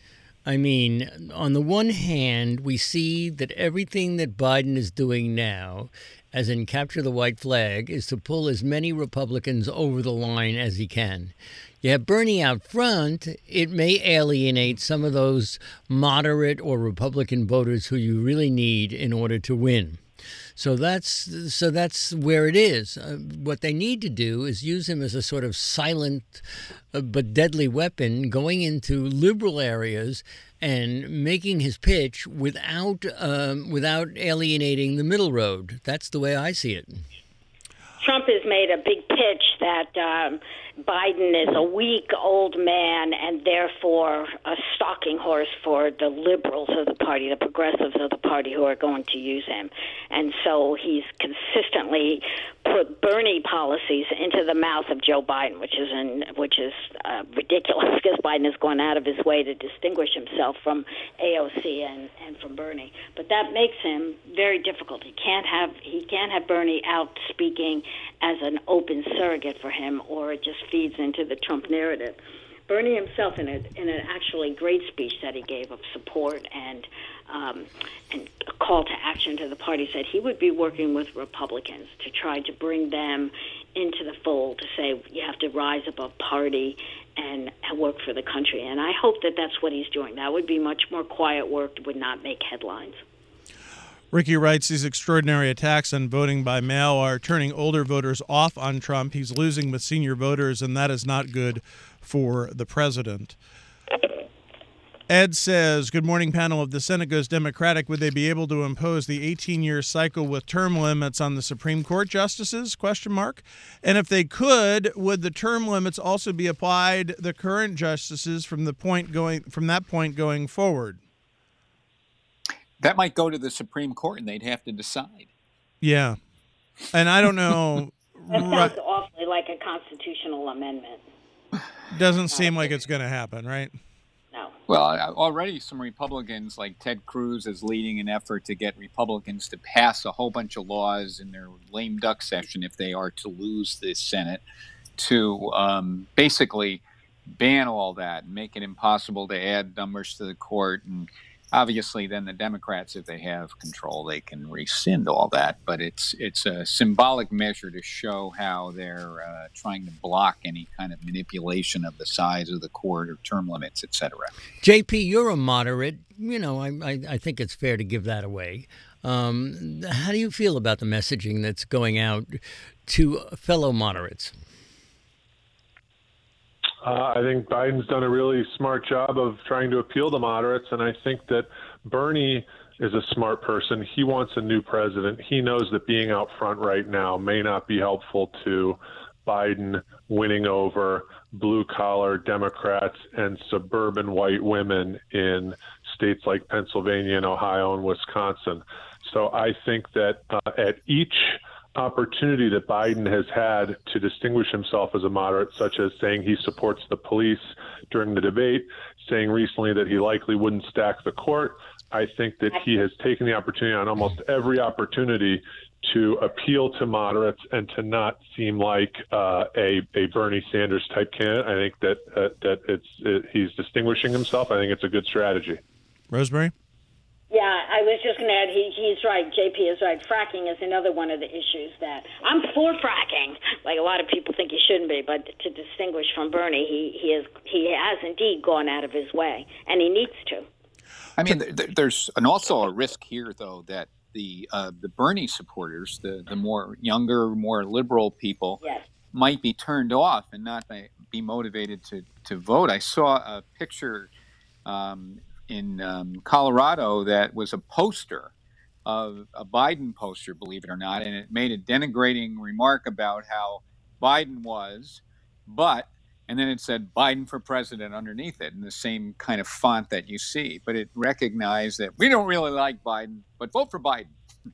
I mean, on the one hand, we see that everything that Biden is doing now, as in capture the white flag, is to pull as many Republicans over the line as he can. You have Bernie out front, it may alienate some of those moderate or Republican voters who you really need in order to win. So that's so that's where it is. Uh, what they need to do is use him as a sort of silent uh, but deadly weapon going into liberal areas and making his pitch without um, without alienating the middle road. That's the way I see it. Trump has made a big pitch that um, Biden is a weak old man and therefore a stalking horse for the liberals of the party, the progressives of the party who are going to use him. And so he's consistently put Bernie policies into the mouth of Joe Biden, which is in, which is uh, ridiculous because Biden has gone out of his way to distinguish himself from A O C and, and from Bernie. But that makes him very difficult. He can't have he can't have Bernie out speaking as an open surrogate for him, or it just feeds into the Trump narrative. Bernie himself, in, a, in an actually great speech that he gave of support and um, and a call to action to the party, said he would be working with Republicans to try to bring them into the fold, to say you have to rise above party and work for the country. And I hope that that's what he's doing. That would be much more quiet work, would not make headlines. Ricky writes, these extraordinary attacks on voting by mail are turning older voters off on Trump. He's losing with senior voters, and that is not good for the president. Ed says, good morning, panel. If the Senate goes Democratic, would they be able to impose the eighteen-year cycle with term limits on the Supreme Court justices? Question mark. And if they could, would the term limits also be applied the current justices from the point going from that point going forward? That might go to the Supreme Court, and they'd have to decide. Yeah. And I don't know. That sounds right. awfully like a constitutional amendment. Doesn't seem like it's going to happen, right? No. Well, already some Republicans, like Ted Cruz, is leading an effort to get Republicans to pass a whole bunch of laws in their lame duck session, if they are to lose the Senate, to um, basically ban all that and make it impossible to add numbers to the court. And obviously, then the Democrats, if they have control, they can rescind all that. But it's it's a symbolic measure to show how they're uh, trying to block any kind of manipulation of the size of the court or term limits, et cetera. J P, you're a moderate. You know, I, I, I think it's fair to give that away. Um, how do you feel about the messaging that's going out to fellow moderates? Uh, I think Biden's done a really smart job of trying to appeal to moderates, and I think that Bernie is a smart person. He wants a new president. He knows that being out front right now may not be helpful to Biden winning over blue-collar Democrats and suburban white women in states like Pennsylvania and Ohio and Wisconsin. So I think that uh, at each opportunity that Biden has had to distinguish himself as a moderate, such as saying he supports the police during the debate, saying recently that he likely wouldn't stack the court, I think that he has taken the opportunity on almost every opportunity to appeal to moderates and to not seem like uh, a, a Bernie Sanders type candidate. I think that uh, that it's it, he's distinguishing himself. I think it's a good strategy. Rosemary? Yeah, I was just going to add, he, he's right, J P is right. Fracking is another one of the issues that I'm for fracking. Like a lot of people think he shouldn't be, but to distinguish from Bernie, he, he, is, he has indeed gone out of his way, and he needs to. I mean, th- there's an also a risk here, though, that the uh, the Bernie supporters, the, the more younger, more liberal people, yes. might be turned off and not be motivated to, to vote. I saw a picture um, in um, Colorado that was a poster of a Biden poster, believe it or not, and it made a denigrating remark about how Biden was, but, and then it said Biden for president underneath it in the same kind of font that you see. But it recognized that we don't really like Biden, but vote for Biden.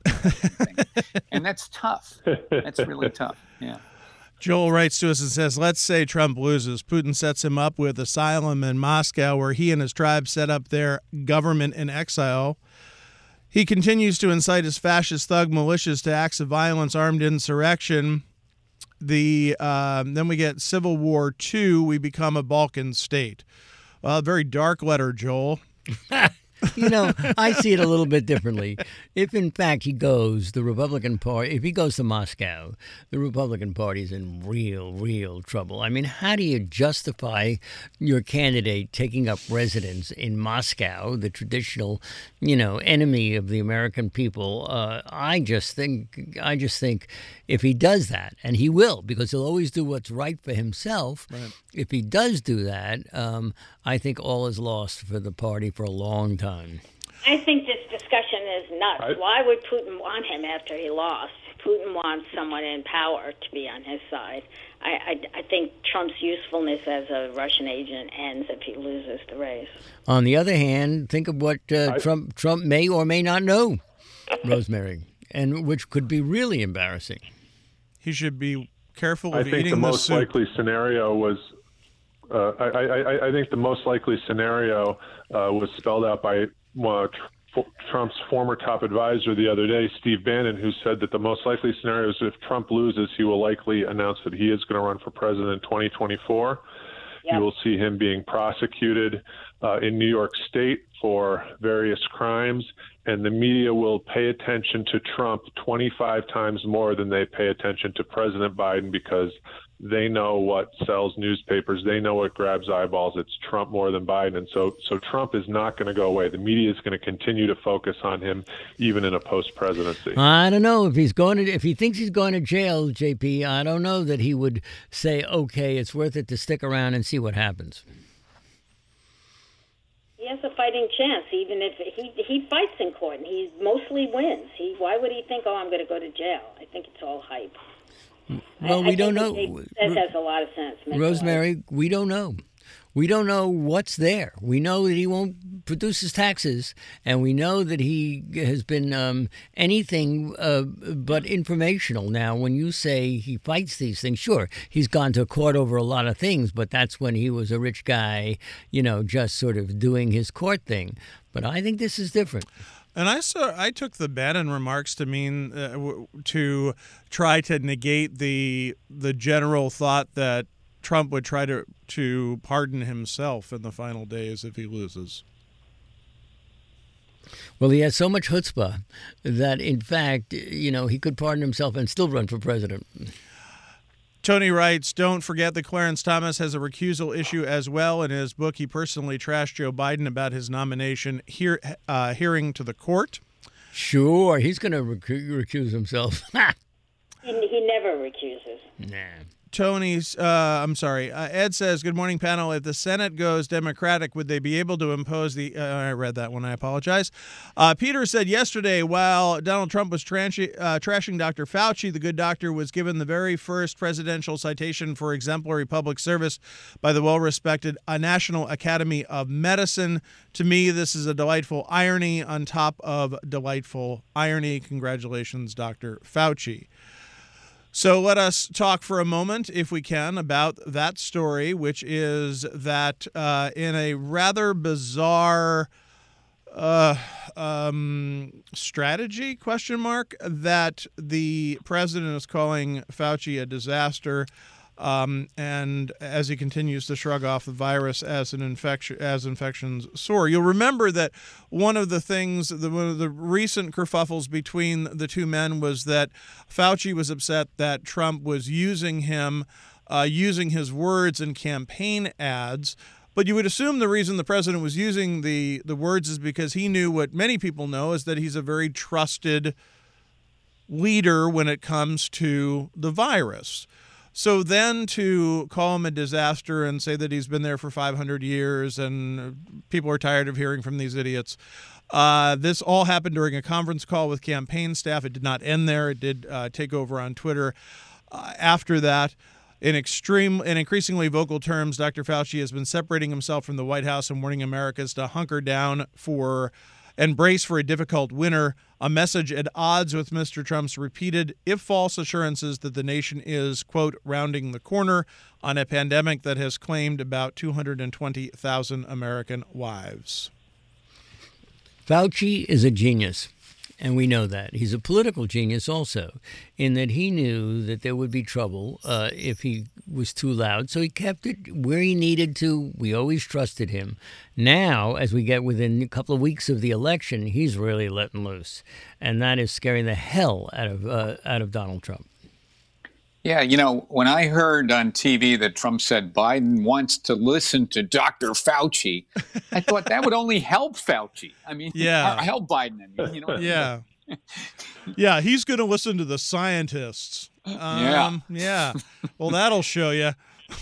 And that's tough. That's really tough. Yeah. Joel writes to us and says, let's say Trump loses. Putin sets him up with asylum in Moscow, where he and his tribe set up their government in exile. He continues to incite his fascist thug militias to acts of violence, armed insurrection. The um, then we get Civil War Two. We become a Balkan state. Well, a very dark letter, Joel. You know, I see it a little bit differently. If, in fact, he goes, the Republican Party, if he goes to Moscow, the Republican Party is in real, real trouble. I mean, how do you justify your candidate taking up residence in Moscow, the traditional, you know, enemy of the American people? Uh, I just think, I just think if he does that, and he will, because he'll always do what's right for himself, Right. If he does do that, um, I think all is lost for the party for a long time. I think this discussion is nuts. I- Why would Putin want him after he lost? Putin wants someone in power to be on his side. I, I, I think Trump's usefulness as a Russian agent ends if he loses the race. On the other hand, think of what uh, I- Trump Trump may or may not know, Rosemary, and which could be really embarrassing. He should be careful I of think eating the most soup. likely scenario was. Uh, I, I, I think the most likely scenario uh, was spelled out by uh, tr- Trump's former top advisor the other day, Steve Bannon, who said that the most likely scenario is if Trump loses, he will likely announce that he is going to run for president in twenty twenty-four. Yep. You will see him being prosecuted uh, in New York State for various crimes, and the media will pay attention to Trump twenty-five times more than they pay attention to President Biden because they know what sells newspapers. They know what grabs eyeballs. It's Trump more than Biden. And so, so Trump is not going to go away. The media is going to continue to focus on him, even in a post-presidency. I don't know if he's going to. If he thinks he's going to jail, J P, I don't know that he would say, "Okay, it's worth it to stick around and see what happens." He has a fighting chance, even if he he fights in court and he mostly wins. He why would he think, "Oh, I'm going to go to jail"? I think it's all hype. Well, I, we I don't think know. what Jay says has a lot of sense. Makes a lot of Rosemary, we don't know. We don't know what's there. We know that he won't produce his taxes, and we know that he has been um, anything uh, but informational. Now, when you say he fights these things, sure, he's gone to court over a lot of things, but that's when he was a rich guy, you know, just sort of doing his court thing. But I think this is different. And I saw, I took the Bannon remarks to mean uh, w- to try to negate the the general thought that Trump would try to to pardon himself in the final days if he loses. Well, he has so much chutzpah that, in fact, you know, he could pardon himself and still run for president. Tony writes, don't forget that Clarence Thomas has a recusal issue as well. In his book, he personally trashed Joe Biden about his nomination hear, uh, hearing to the court. Sure, he's going to recu- recuse himself. He, he never recuses. Nah. Tony's, uh, I'm sorry, uh, Ed says, good morning, panel. If the Senate goes Democratic, would they be able to impose the, uh, I read that one, I apologize. Uh, Peter said yesterday, while Donald Trump was transhi, uh, trashing Doctor Fauci, the good doctor was given the very first presidential citation for exemplary public service by the well-respected uh, National Academy of Medicine. To me, this is a delightful irony on top of delightful irony. Congratulations, Doctor Fauci. So let us talk for a moment, if we can, about that story, which is that uh, in a rather bizarre uh, um, strategy, question mark, that the president is calling Fauci a disaster, um, and as he continues to shrug off the virus as an infection, as infections soar. You'll remember that one of the things, the, one of the recent kerfuffles between the two men was that Fauci was upset that Trump was using him, uh, using his words in campaign ads. But you would assume the reason the president was using the, the words is because he knew what many people know is that he's a very trusted leader when it comes to the virus. So then to call him a disaster and say that he's been there for five hundred years and people are tired of hearing from these idiots. Uh, this all happened during a conference call with campaign staff. It did not end there. It did uh, take over on Twitter uh, after that. In extreme in increasingly vocal terms, Doctor Fauci has been separating himself from the White House and warning Americans to hunker down for and brace for a difficult winter, a message at odds with Mister Trump's repeated, if false, assurances that the nation is, quote, rounding the corner on a pandemic that has claimed about two hundred twenty thousand American lives. Fauci is a genius, and we know that. He's a political genius also, in that he knew that there would be trouble uh, if he was too loud, so he kept it where he needed to. We always trusted him. Now, as we get within a couple of weeks of the election, he's really letting loose, and that is scaring the hell out of uh, out of Donald Trump. Yeah, you know, when I heard on T V that Trump said Biden wants to listen to Doctor Fauci, I thought that would only help Fauci. I mean, yeah. help Biden. I mean, you know. Yeah. Yeah, he's going to listen to the scientists. Um, yeah. Yeah. Well, that'll show you.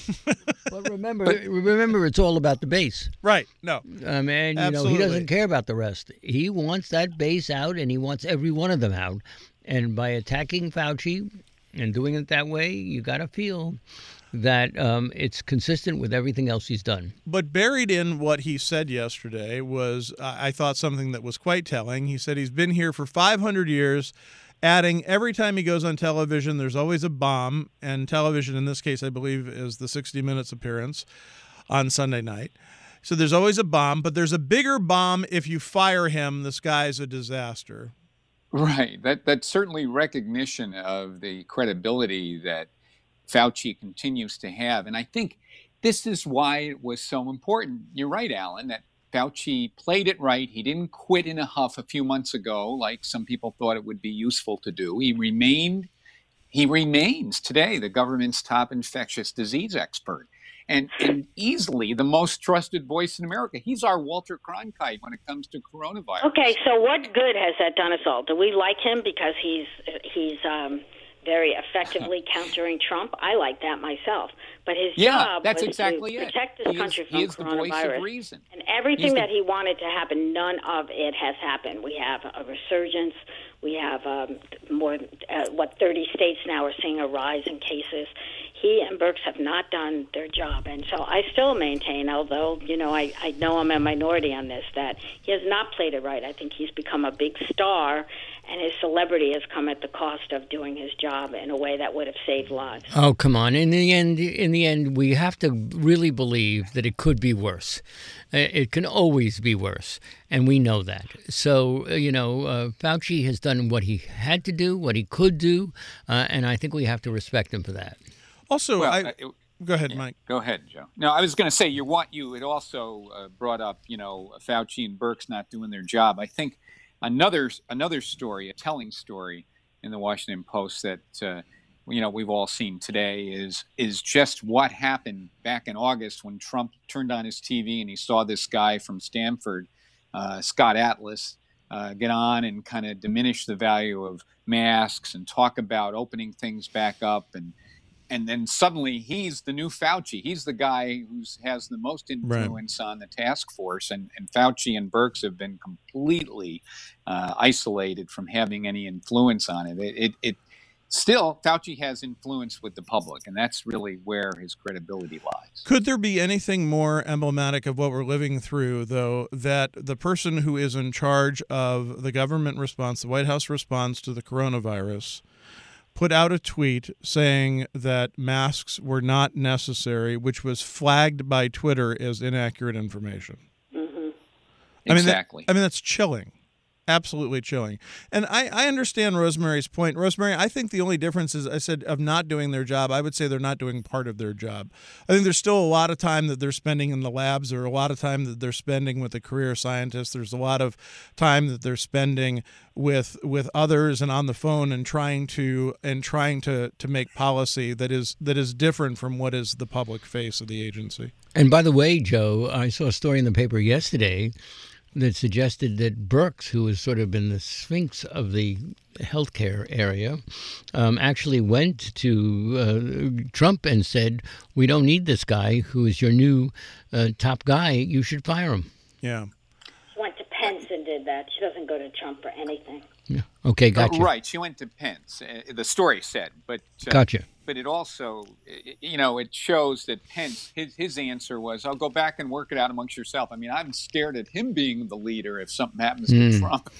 But remember, but, remember, it's all about the base. Right. No. I mean, you Absolutely. know, he doesn't care about the rest. He wants that base out, and he wants every one of them out. And by attacking Fauci and doing it that way, you got to feel that um, it's consistent with everything else he's done. But buried in what he said yesterday was, uh, I thought, something that was quite telling. He said he's been here for five hundred years, adding every time he goes on television, there's always a bomb. And television, in this case, I believe, is the sixty minutes appearance on Sunday night. So there's always a bomb, but there's a bigger bomb if you fire him. This guy's a disaster. Right. That that's certainly recognition of the credibility that Fauci continues to have. And I think this is why it was so important. You're right, Alan, that Fauci played it right. He didn't quit in a huff a few months ago, like some people thought it would be useful to do. He remained, he remains today the government's top infectious disease expert. And, and easily the most trusted voice in America. He's our Walter Cronkite when it comes to coronavirus. Okay, so what good has that done us all? Do we like him because he's he's um, very effectively countering Trump? I like that myself. But his yeah, job that's was exactly to it. protect this he country is, from he is coronavirus. The voice of reason. And everything the... that he wanted to happen, none of it has happened. We have a resurgence. We have um, more, uh, what, thirty states now are seeing a rise in cases. He and Birx have not done their job. And so I still maintain, although, you know, I, I know I'm a minority on this, that he has not played it right. I think he's become a big star, and his celebrity has come at the cost of doing his job in a way that would have saved lives. Oh, come on. In the end, in the end, we have to really believe that it could be worse. It can always be worse, and we know that. So, you know, uh, Fauci has done what he had to do, what he could do, uh, and I think we have to respect him for that. Also, well, I, uh, it, go ahead, yeah, Mike. Go ahead, Joe. No, I was going to say you want you. It also uh, brought up, you know, Fauci and Birx not doing their job. I think another another story, a telling story in the Washington Post that uh, you know we've all seen today is is just what happened back in August when Trump turned on his T V and he saw this guy from Stanford, uh, Scott Atlas, uh, get on and kind of diminish the value of masks and talk about opening things back up. And And then suddenly he's the new Fauci. He's the guy who has the most influence right. on the task force. And, and Fauci and Birx have been completely uh, isolated from having any influence on it. It, it. it still, Fauci has influence with the public, and that's really where his credibility lies. Could there be anything more emblematic of what we're living through, though, that the person who is in charge of the government response, the White House response to the coronavirus, put out a tweet saying that masks were not necessary, which was flagged by Twitter as inaccurate information? Mm-hmm. I mean, exactly. That, I mean, that's chilling. Absolutely chilling. And I, I understand Rosemary's point. Rosemary, I think the only difference is, I said, of not doing their job, I would say they're not doing part of their job. I think there's still a lot of time that they're spending in the labs, or a lot of time that they're spending with the career scientists. There's a lot of time that they're spending with with others and on the phone and trying to and trying to, to make policy that is that is different from what is the public face of the agency. And by the way, Joe, I saw a story in the paper yesterday that suggested that Birx, who has sort of been the sphinx of the healthcare area, um, actually went to uh, Trump and said, we don't need this guy who is your new uh, top guy. You should fire him. Yeah. She went to Pence and did that. She doesn't go to Trump for anything. Yeah. Okay, gotcha. Uh, right. She went to Pence, uh, the story said. But uh, gotcha. But it also, you know, it shows that Pence, his, his answer was, I'll go back and work it out amongst yourself. I mean, I'm scared at him being the leader if something happens mm. to Trump.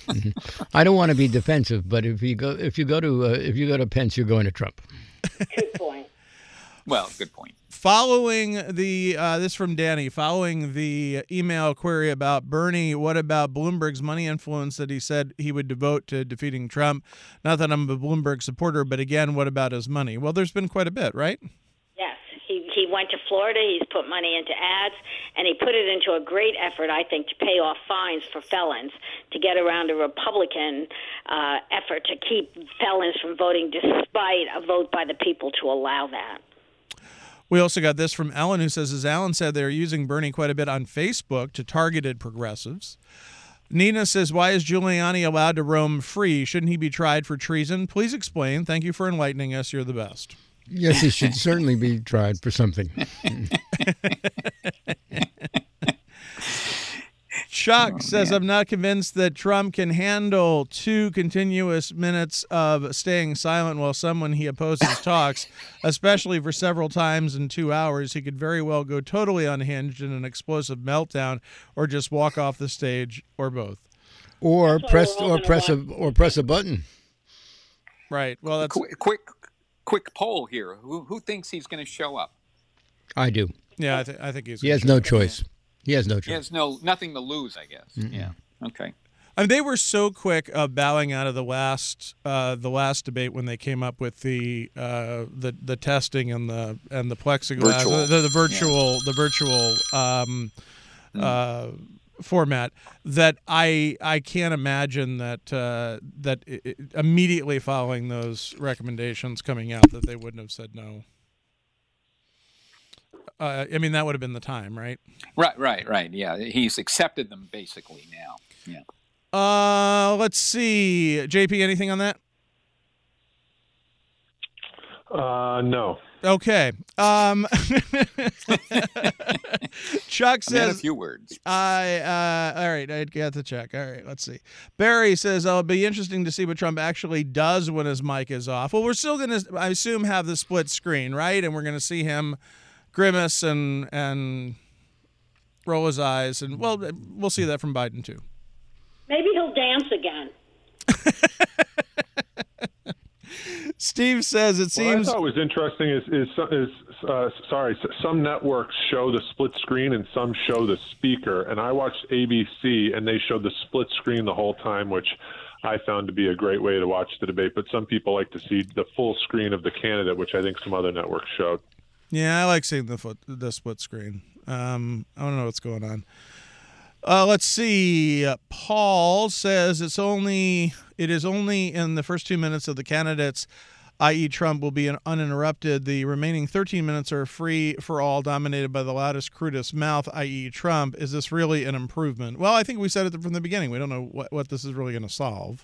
I don't want to be defensive, but if you go if you go to uh, if you go to Pence, you're going to Trump. Good point. Well, good point. Following the, uh, this from Danny, following the email query about Bernie, what about Bloomberg's money influence that he said he would devote to defeating Trump? Not that I'm a Bloomberg supporter, but again, what about his money? Well, there's been quite a bit, right? Yes, he went to Florida. He's put money into ads, and he put it into a great effort, I think, to pay off fines for felons to get around a Republican uh, effort to keep felons from voting despite a vote by the people to allow that. We also got this from Ellen, who says, as Alan said, they're using Bernie quite a bit on Facebook to targeted progressives. Nina says, why is Giuliani allowed to roam free? Shouldn't he be tried for treason? Please explain. Thank you for enlightening us. You're the best. Yes, he should certainly be tried for something. Chuck Oh, says, man. I'm not convinced that Trump can handle two continuous minutes of staying silent while someone he opposes talks, especially for several times in two hours. He could very well go totally unhinged in an explosive meltdown or just walk off the stage, or both. Or That's what press we're all or gonna press a watch. or press a button. Right. Well, that's Quick, quick, quick poll here. Who who thinks he's going to show up? I do. yeah. I, th- I think he's. He has no choice. He has no He choice. has no nothing to lose, I guess. Mm-mm. Yeah. Okay. I mean, they were so quick of bowing out of the last uh, the last debate when they came up with the uh, the the testing and the and the plexiglass, Virtual. the, the virtual the virtual um, uh, format. That I I can't imagine that uh, that i i immediately following those recommendations coming out that they wouldn't have said no. Uh, I mean, that would have been the time, right? Right, right, right. Yeah, he's accepted them basically now. Yeah. Uh, let's see, J P. Anything on that? Uh, no. Okay. Um, Chuck I mean, a says, few words. I, uh, all right, I got the check. All right, let's see. Barry says, oh, it'll be interesting to see what Trump actually does when his mic is off. Well, we're still going to, I assume, have the split screen, right? And we're going to see him grimace and, and roll his eyes. And, well, we'll see that from Biden, too. Maybe he'll dance again. Steve says it What seems. I thought was interesting is is, is uh, sorry, s- some networks show the split screen and some show the speaker. And I watched A B C and they showed the split screen the whole time, which I found to be a great way to watch the debate. But some people like to see the full screen of the candidate, which I think some other networks showed. Yeah, I like seeing the foot, the split screen. Um, I don't know what's going on. Uh, let's see. Uh, Paul says it's only it is only in the first two minutes of the candidates, that is. Trump, will be uninterrupted. The remaining thirteen minutes are free for all, dominated by the loudest, crudest mouth, that is. Trump. Is this really an improvement? Well, I think we said it from the beginning. We don't know what, what this is really going to solve.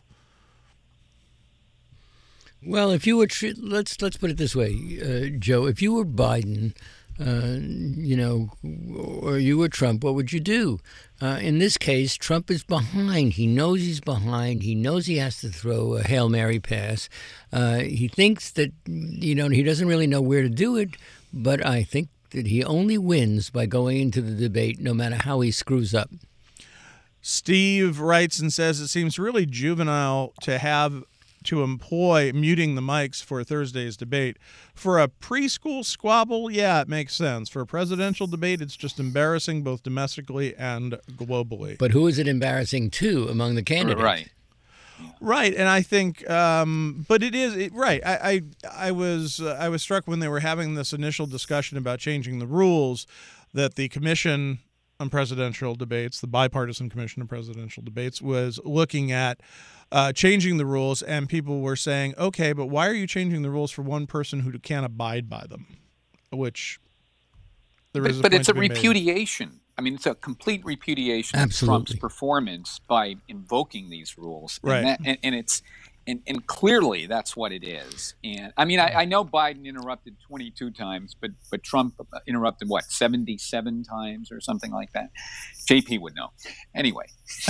Well, if you were tr- let's let's put it this way, uh, Joe. If you were Biden, uh, you know, or you were Trump, what would you do? Uh, in this case, Trump is behind. He knows he's behind. He knows he has to throw a Hail Mary pass. Uh, he thinks that, you know, he doesn't really know where to do it, but I think that he only wins by going into the debate no matter how he screws up. Steve writes and says it seems really juvenile to have to employ muting the mics for Thursday's debate. For a preschool squabble, yeah, it makes sense. For a presidential debate, it's just embarrassing both domestically and globally. But who is it embarrassing to among the candidates? Right. Right, and I think, um, but it is it, right. I I, I was uh, I was struck when they were having this initial discussion about changing the rules that the Commission on Presidential Debates, the Bipartisan Commission on Presidential Debates, was looking at uh, changing the rules, and people were saying, okay, but why are you changing the rules for one person who can't abide by them? Which there But, is a but point it's a to be made. repudiation. I mean, it's a complete repudiation Absolutely. of Trump's performance by invoking these rules. Right. And, that, and, and it's and, and clearly that's what it is. And I mean, I, I know Biden interrupted twenty-two times, but but Trump interrupted what, seventy-seven times or something like that. J P would know. Anyway.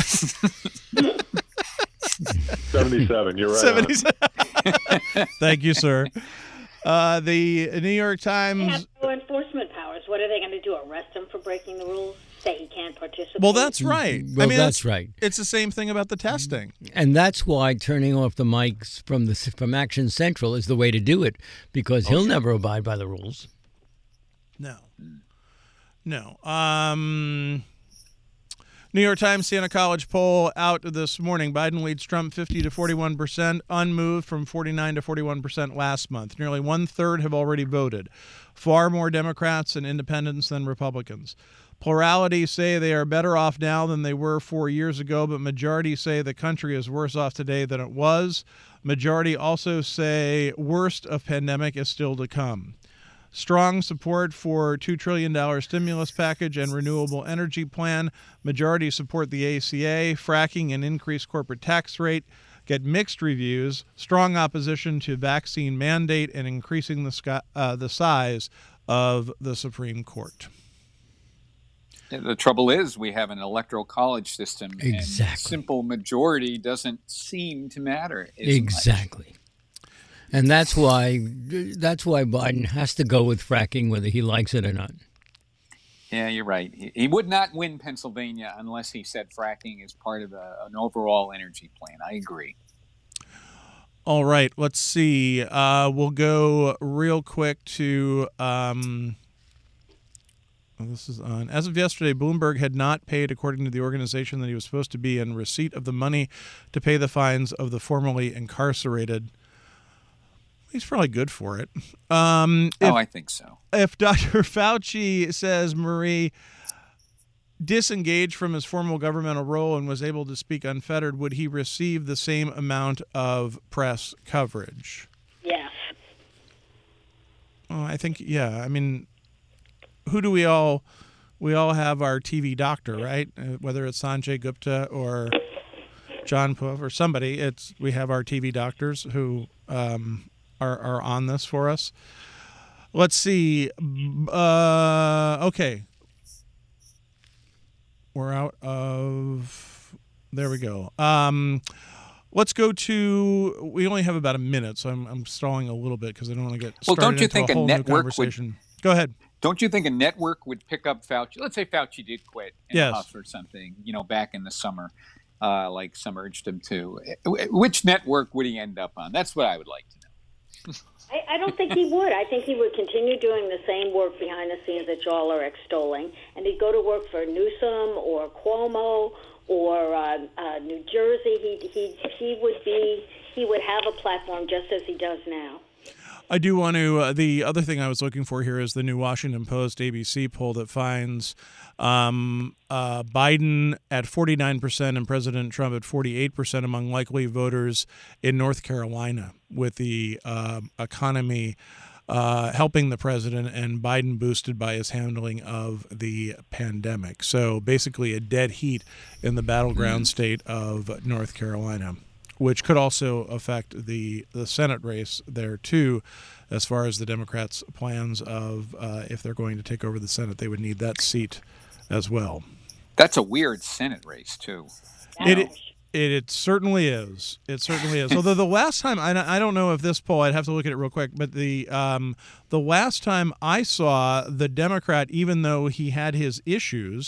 seventy-seven, you're right. seventy-seven. Thank you, sir. Uh, the New York They Times. have no enforcement powers. What are they going to do? Arrest him for breaking the rules? Say he can't participate? Well, that's right. Well, I mean, that's right. It's the same thing about the testing. And that's why turning off the mics from the from Action Central is the way to do it, because he'll never abide by the rules. No. No. Um, New York Times Siena College poll out this morning. Biden leads Trump fifty to forty-one percent, unmoved from forty-nine to forty-one percent last month. Nearly one-third have already voted. Far more Democrats and independents than Republicans. Plurality say they are better off now than they were four years ago, but majority say the country is worse off today than it was. Majority also say worst of pandemic is still to come. Strong support for two trillion dollars stimulus package and renewable energy plan. Majority support the A C A, fracking and increased corporate tax rate. Get mixed reviews. Strong opposition to vaccine mandate and increasing the, sc- uh, the size of the Supreme Court. The trouble is we have an electoral college system, Exactly. and simple majority doesn't seem to matter as Exactly. much. And that's why that's why Biden has to go with fracking, whether he likes it or not. Yeah, you're right. He, he would not win Pennsylvania unless he said fracking is part of a, an overall energy plan. I agree. All right, let's see. Uh, we'll go real quick to... Um, oh, this is on. As of yesterday, Bloomberg had not paid, according to the organization that he was supposed to be, in receipt of the money to pay the fines of the formerly incarcerated. He's probably good for it. Um, if, oh, I think so. If Doctor Fauci says Marie disengaged from his formal governmental role and was able to speak unfettered, would he receive the same amount of press coverage? Yes. Oh, I think, yeah. I mean, who do we all, we all have our T V doctor, right? Uh, whether it's Sanjay Gupta or John Puff or somebody, it's, we have our T V doctors who um, are, are on this for us. Let's see. Uh, okay. We're out of, there we go. Um, let's go to, we only have about a minute, so I'm, I'm stalling a little bit because I don't want to get Well, started don't you into think a a whole new network conversation. would- Go ahead. Don't you think a network would pick up Fauci? Let's say Fauci did quit and Yes. huff or something, you know, back in the summer, uh, like some urged him to. Which network would he end up on? That's what I would like to know. I, I don't think he would. I think he would continue doing the same work behind the scenes that y'all are extolling, and he'd go to work for Newsom or Cuomo or uh, uh, New Jersey. He he he would be he would have a platform just as he does now. I do want to, uh, the other thing I was looking for here is the new Washington Post A B C poll that finds um, uh, Biden at forty-nine percent and President Trump at forty-eight percent among likely voters in North Carolina, with the uh, economy uh, helping the president and Biden boosted by his handling of the pandemic. So basically a dead heat in the battleground state of North Carolina, which could also affect the, the Senate race there, too, as far as the Democrats' plans of uh, if they're going to take over the Senate, they would need that seat as well. That's a weird Senate race, too. It, it it certainly is. It certainly is. Although the last time, I, I don't know if this poll, I'd have to look at it real quick, but the um, the last time I saw the Democrat, even though he had his issues,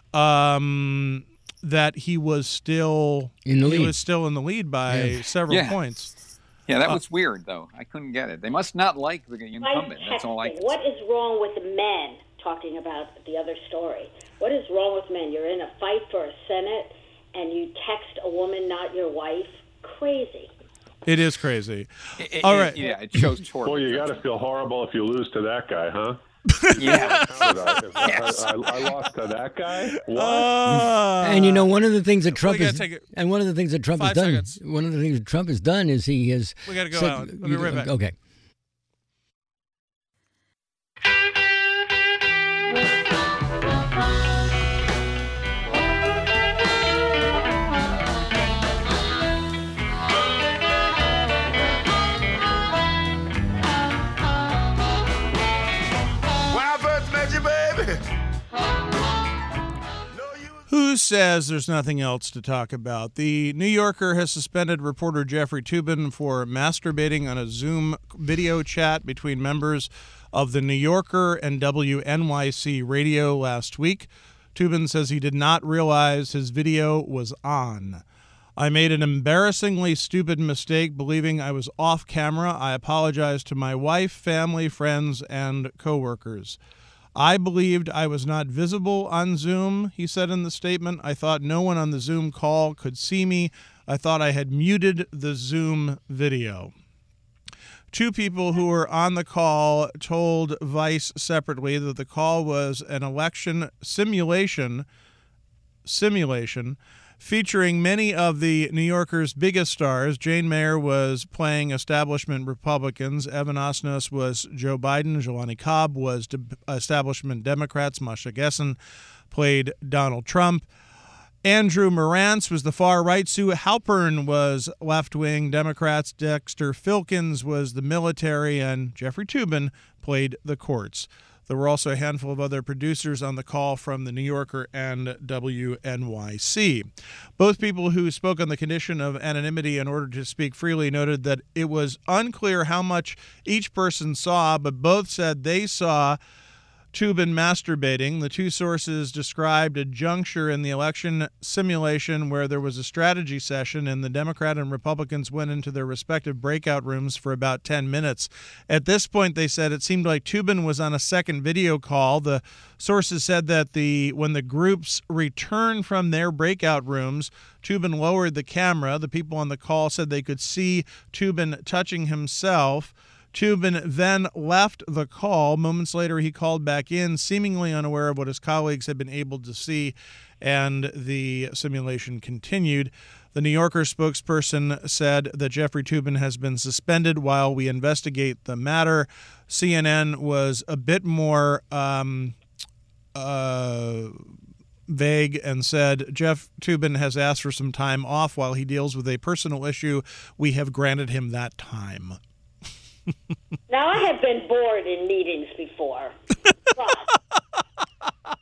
um, that he was still in the he lead. was still in the lead by Yeah. several Yeah. points. Yeah, that Uh, was weird, though. I couldn't get it. They must not like the incumbent. That's all I can What say. is wrong with men? Talking about the other story. What is wrong with men? You're in a fight for a Senate, and you text a woman, not your wife. Crazy. It is crazy. It- All it- right. Yeah, it shows horrible. Boy, you got to feel horrible if you lose to that guy, huh? Yeah. How did I, if Yes. I, I, I lost to that guy? What? Uh, And you know, one of the things that Trump gotta has, take it- and one of the things that Trump five has done, seconds. one of the things that Trump has done is he has. We gotta go said- out. We'll be right back. Okay. When I first met you, baby. No, you was- Who says there's nothing else to talk about? The New Yorker has suspended reporter Jeffrey Toobin for masturbating on a Zoom video chat between members of the New Yorker and W N Y C radio last week. Toobin says he did not realize his video was on. I made an embarrassingly stupid mistake believing I was off camera. I apologize to my wife, family, friends, and coworkers. I believed I was not visible on Zoom, he said in the statement. I thought no one on the Zoom call could see me. I thought I had muted the Zoom video. Two people who were on the call told Vice separately that the call was an election simulation simulation featuring many of the New Yorker's biggest stars. Jane Mayer was playing establishment Republicans. Evan Osnos was Joe Biden. Jelani Cobb was de- establishment Democrats. Masha Gessen played Donald Trump. Andrew Morantz was the far right. Sue Halpern was left-wing Democrats. Dexter Filkins was the military. And Jeffrey Toobin played the courts. There were also a handful of other producers on the call from The New Yorker and W N Y C. Both people who spoke on the condition of anonymity in order to speak freely noted that it was unclear how much each person saw, but both said they saw Toobin masturbating. The two sources described a juncture in the election simulation where there was a strategy session and the Democrat and Republicans went into their respective breakout rooms for about ten minutes. At this point, they said it seemed like Toobin was on a second video call. The sources said that the when the groups returned from their breakout rooms, Toobin lowered the camera. The people on the call said they could see Toobin touching himself. Toobin then left the call. Moments later, he called back in, seemingly unaware of what his colleagues had been able to see, and the simulation continued. The New Yorker spokesperson said that Jeffrey Toobin has been suspended while we investigate the matter. C N N was a bit more um, uh, vague and said, Jeff Toobin has asked for some time off while he deals with a personal issue. We have granted him that time. Now, I have been bored in meetings before. But...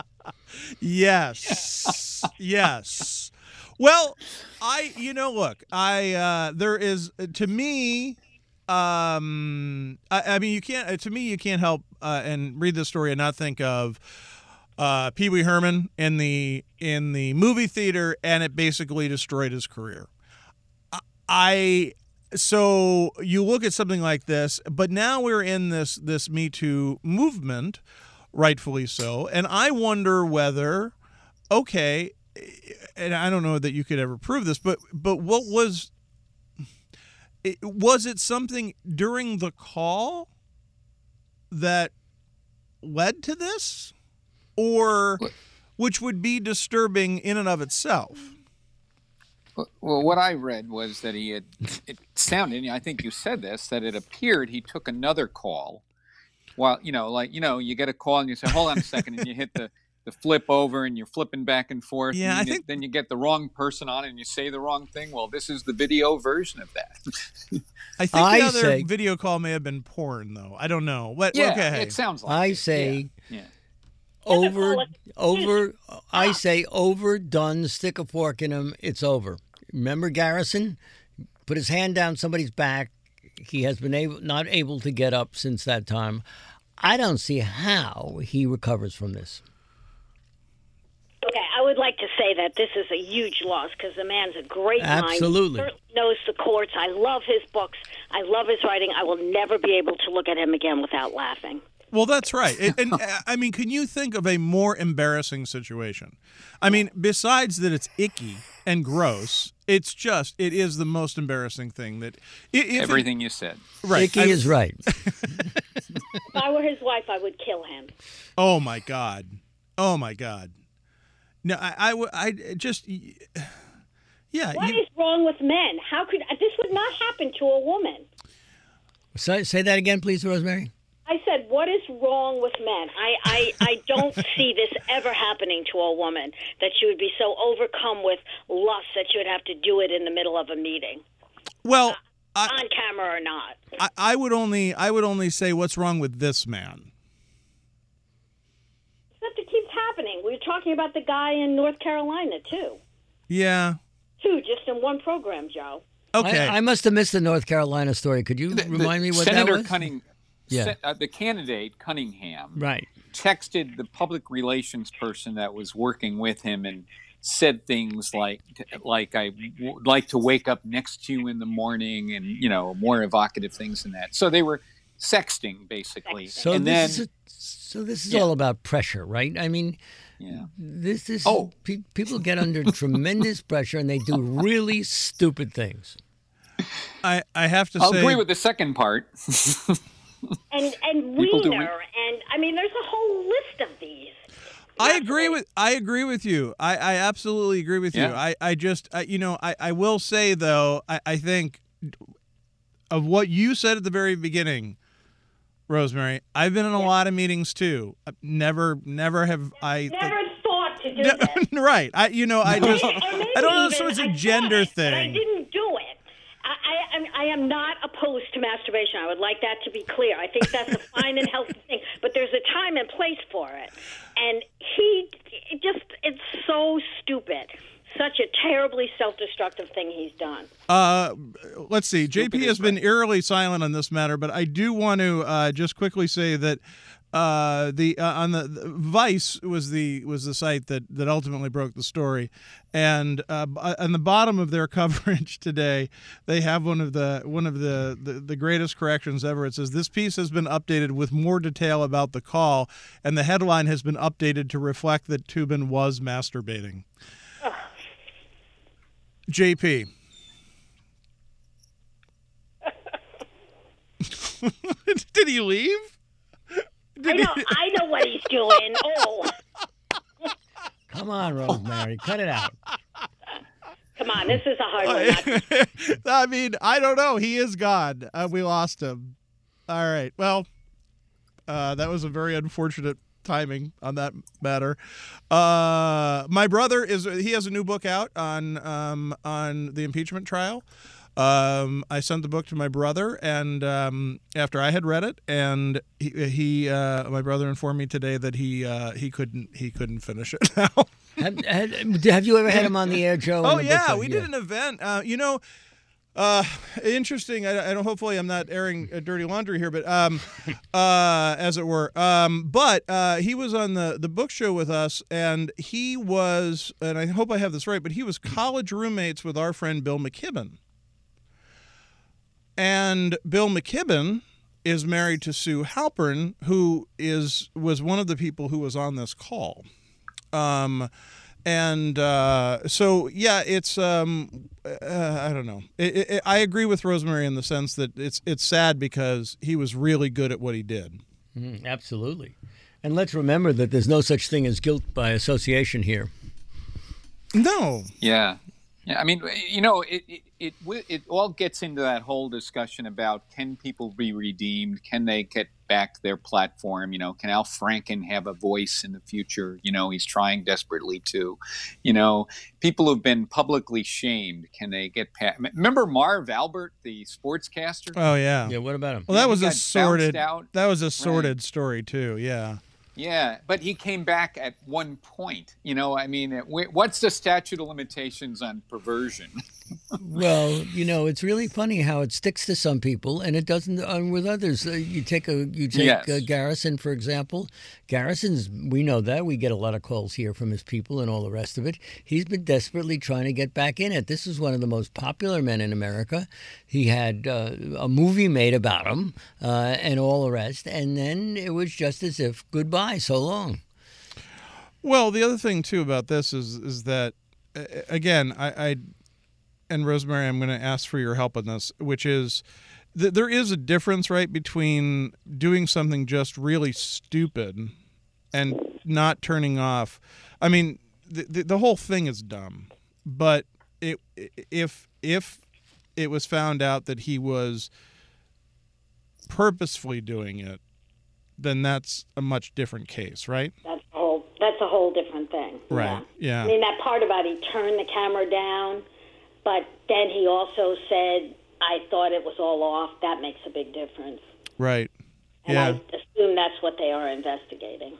Yes. Yes. Well, I, you know, look, I, uh, there is, to me, um, I, I mean, you can't, to me, you can't help uh, and read this story and not think of uh, Pee Wee Herman in the, in the movie theater, and it basically destroyed his career. I, So you look at something like this, but now we're in this this Me Too movement, rightfully so, and I wonder whether, okay, and I don't know that you could ever prove this, but but what was, it, was it something during the call that led to this, or which would be disturbing in and of itself? Well, what I read was that he had, it sounded, I think you said this, that it appeared he took another call while, you know, like, you know, you get a call and you say, hold on a second, and you hit the, the flip over and you're flipping back and forth. Yeah, and I you, think... Then you get the wrong person on and you say the wrong thing. Well, this is the video version of that. I think I the other say, video call may have been porn, though. I don't know. What? Yeah, okay. It sounds like I it. say... Yeah. yeah. Over, over, I say overdone, stick a fork in him, it's over. Remember Garrison? Put his hand down somebody's back. He has been able, not able to get up since that time. I don't see how he recovers from this. Okay, I would like to say that this is a huge loss because the man's a great Absolutely. mind. He knows the courts. I love his books. I love his writing. I will never be able to look at him again without laughing. Well, that's right. And, and I mean, can you think of a more embarrassing situation? I mean, besides that it's icky and gross, it's just, it is the most embarrassing thing that... If Everything it, you said. Right. Icky I, is right. If I were his wife, I would kill him. Oh, my God. Oh, my God. No, I, I, would- I just... Yeah. What you, is wrong with men? How could... This would not happen to a woman. Say, say that again, please, Rosemary. I said, what is wrong with men? I, I, I don't see this ever happening to a woman, that she would be so overcome with lust that she would have to do it in the middle of a meeting. well, uh, I, on camera or not. I, I would only I would only say what's wrong with this man. Except it keeps happening. We were talking about the guy in North Carolina, too. Yeah. Two, just in one program, Joe. Okay. I, I must have missed the North Carolina story. Could you The- the remind me what Senator that was? Cunning, Yeah. se- uh, the candidate, Cunningham, Right. texted the public relations person that was working with him and said things like, like I would like to wake up next to you in the morning, and, you know, more evocative things than that. So they were sexting, basically. So and this then, is a, so this is Yeah. all about pressure, right? I mean, yeah. this is Oh. pe- people get under tremendous pressure and they do really stupid things. I, I have to I'll say, agree with the second part. And and People do Wiener, and I mean, there's a whole list of these. I agree with I agree with you. I, I absolutely agree with you. Yeah. I, I just I, you know I, I will say though I, I think of what you said at the very beginning, Rosemary. I've been in a lot of meetings too. I've never never have I Never thought to do No, this. right. I you know I just Or maybe I don't know if even it's a I gender thought it, but I thing. didn't do it. I, I, I'm- I am not opposed to masturbation. I would like that to be clear. I think that's a fine and healthy thing, but there's a time and place for it. And he it just, it's so stupid. Such a terribly self-destructive thing he's done. Uh, let's see. J P Stupid has is been right. eerily silent on this matter, but I do want to uh, just quickly say that uh, the uh, on the, the Vice was the was the site that, that ultimately broke the story, and uh, b- on the bottom of their coverage today, they have one of the one of the, the, the greatest corrections ever. It says this piece has been updated with more detail about the call, and the headline has been updated to reflect that Toobin was masturbating. J P. Did he leave? I know, I know what he's doing. Oh, Come on, Rosemary, cut it out. come on, this is a hard one. Not I mean, I don't know. He is gone. Uh, we lost him. All right. Well, uh, that was a very unfortunate timing on that matter. Uh, my brother is he has a new book out on um, on the impeachment trial. Um, I sent the book to my brother, and um, after I had read it, and he, he uh, my brother informed me today that he uh, he couldn't he couldn't finish it now. Have, have, have you ever had him on the air, Joe? Oh in the yeah, book? we did an event. Uh, you know, uh, interesting. I, I don't. Hopefully, I'm not airing uh, dirty laundry here, but um, uh, as it were. Um, but uh, he was on the the book show with us, and he was, and I hope I have this right, but he was college roommates with our friend Bill McKibben. And Bill McKibben is married to Sue Halpern, who is was one of the people who was on this call. Um, and uh, so, yeah, it's um, uh, I don't know. It, it, I agree with Rosemary in the sense that it's it's sad because he was really good at what he did. Mm, absolutely. And let's remember that there's no such thing as guilt by association here. No. Yeah. Yeah, I mean, you know, it, it it wi- it all gets into that whole discussion about can people be redeemed? Can they get back their platform? You know, can Al Franken have a voice in the future? You know, he's trying desperately to. You know, people who've been publicly shamed, can they get past? Remember Marv Albert, the sportscaster? Oh yeah. Yeah, what about him? Well, that Yeah, he was a got sordid. bounced out. That was a sordid story too. Yeah. Yeah, but he came back at one point. You know, I mean, it- what's the statute of limitations on perversion? Well, you know, it's really funny how it sticks to some people and it doesn't uh, with others. Uh, you take a you take Yes. uh, Garrison, for example. Garrison's, we know that. We get a lot of calls here from his people and all the rest of it. He's been desperately trying to get back in it. This is one of the most popular men in America. He had uh, a movie made about him uh, and all the rest. And then it was just as if goodbye, so long. Well, the other thing too about this is is that uh, again, I, I and Rosemary, I'm going to ask for your help on this, which is th- there is a difference, right, between doing something just really stupid and not turning off. I mean, the the, the whole thing is dumb, but it if if it was found out that he was purposefully doing it, then that's a much different case, right? That's a whole. That's a whole different thing. Right. Yeah. I mean, that part about he turned the camera down, but then he also said, "I thought it was all off." That makes a big difference. Right. And Yeah. I assume that's what they are investigating.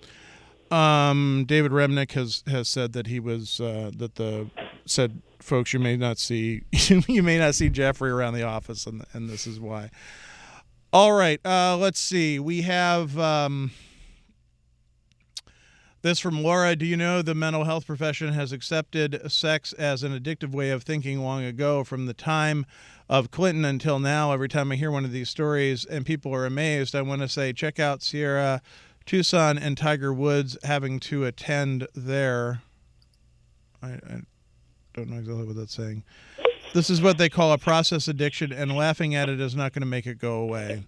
Um, David Remnick has, has said that he was uh, that the said folks you may not see you may not see Jeffrey around the office, and and this is why. All right. Uh, let's see. We have. Um, This from Laura. Do you know the mental health profession has accepted sex as an addictive way of thinking long ago? From the time of Clinton until now, every time I hear one of these stories and people are amazed, I want to say, check out Sierra, Tucson, and Tiger Woods having to attend there. I, I don't know exactly what that's saying. This is what they call a process addiction, and laughing at it is not going to make it go away.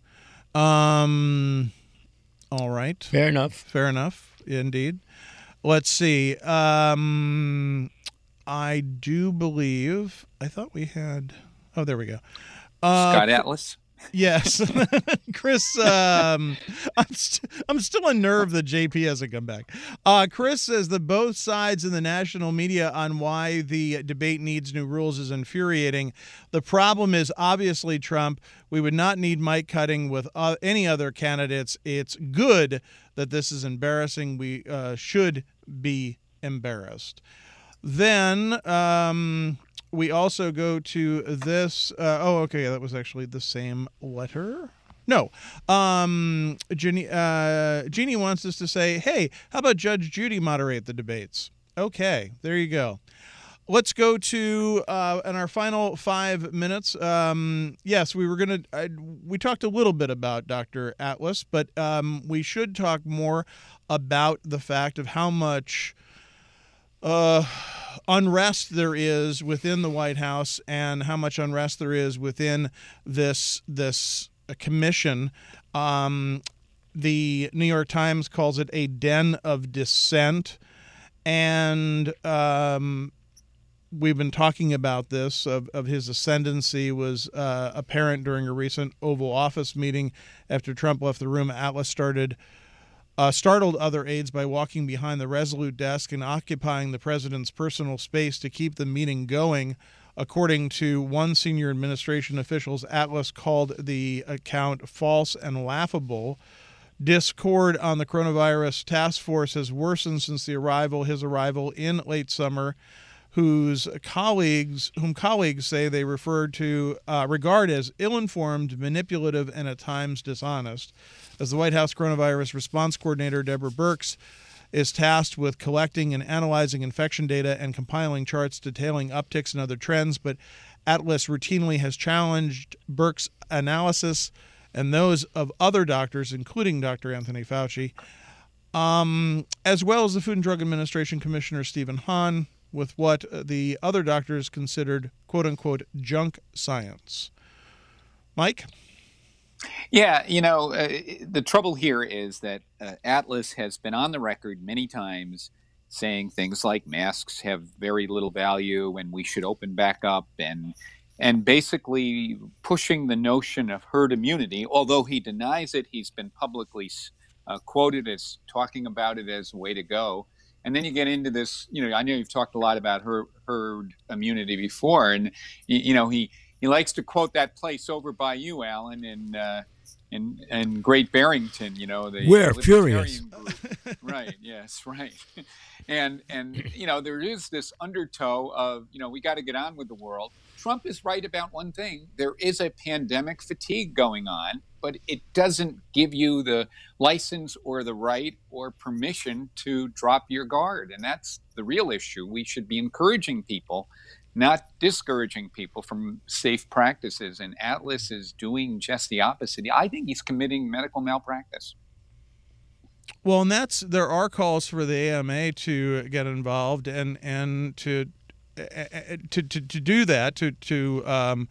Um, all right. Fair enough. Fair enough. Indeed. Let's see. Um, I do believe, I thought we had, oh, there we go. Uh, Scott Atlas. Yes. Chris, um, I'm, st- I'm still unnerved that J P hasn't come back. Uh, Chris says that both sides in the national media on why the debate needs new rules is infuriating. The problem is obviously Trump. We would not need mic cutting with uh, any other candidates. It's good that this is embarrassing. We uh, should be embarrassed. Then um, we also go to this. Uh, oh, okay. That was actually the same letter. No. Um, Jeannie, uh, Jeannie wants us to say, hey, how about Judge Judy moderate the debates? Okay, there you go. Let's go to, uh, in our final five minutes, um, yes, we were going to, we talked a little bit about Doctor Atlas, but um, we should talk more about the fact of how much uh, unrest there is within the White House and how much unrest there is within this, this commission. Um, the New York Times calls it a den of dissent, and um, we've been talking about this, of, of his ascendancy was uh, apparent during a recent Oval Office meeting after Trump left the room. Atlas started uh, startled other aides by walking behind the Resolute desk and occupying the president's personal space to keep the meeting going. According to one senior administration official, Atlas called the account false and laughable. Discord on the coronavirus task force has worsened since the arrival, his arrival in late summer, whose colleagues, whom colleagues say they referred to, uh, regard as ill-informed, manipulative, and at times dishonest. As the White House coronavirus response coordinator, Deborah Birx, is tasked with collecting and analyzing infection data and compiling charts detailing upticks and other trends, but Atlas routinely has challenged Birx's analysis and those of other doctors, including Doctor Anthony Fauci, um, as well as the Food and Drug Administration Commissioner Stephen Hahn, with what the other doctors considered, quote-unquote, junk science. Mike? Yeah, you know, uh, the trouble here is that uh, Atlas has been on the record many times saying things like masks have very little value and we should open back up, and and basically pushing the notion of herd immunity. Although he denies it, he's been publicly uh, quoted as talking about it as a way to go. And then you get into this, you know, I know you've talked a lot about herd, herd immunity before, and, you know, he, he likes to quote that place over by you, Alan, in uh, in, in Great Barrington, you know. the We're furious. Group. Right, yes, right. And, and you know, there is this undertow of, you know, we got to get on with the world. Trump is right about one thing. There is a pandemic fatigue going on, but it doesn't give you the license or the right or permission to drop your guard. And that's the real issue. We should be encouraging people, not discouraging people from safe practices. And Atlas is doing just the opposite. I think he's committing medical malpractice. Well, and that's, there are calls for the A M A to get involved and, and to, to, to, to do that, to, to um,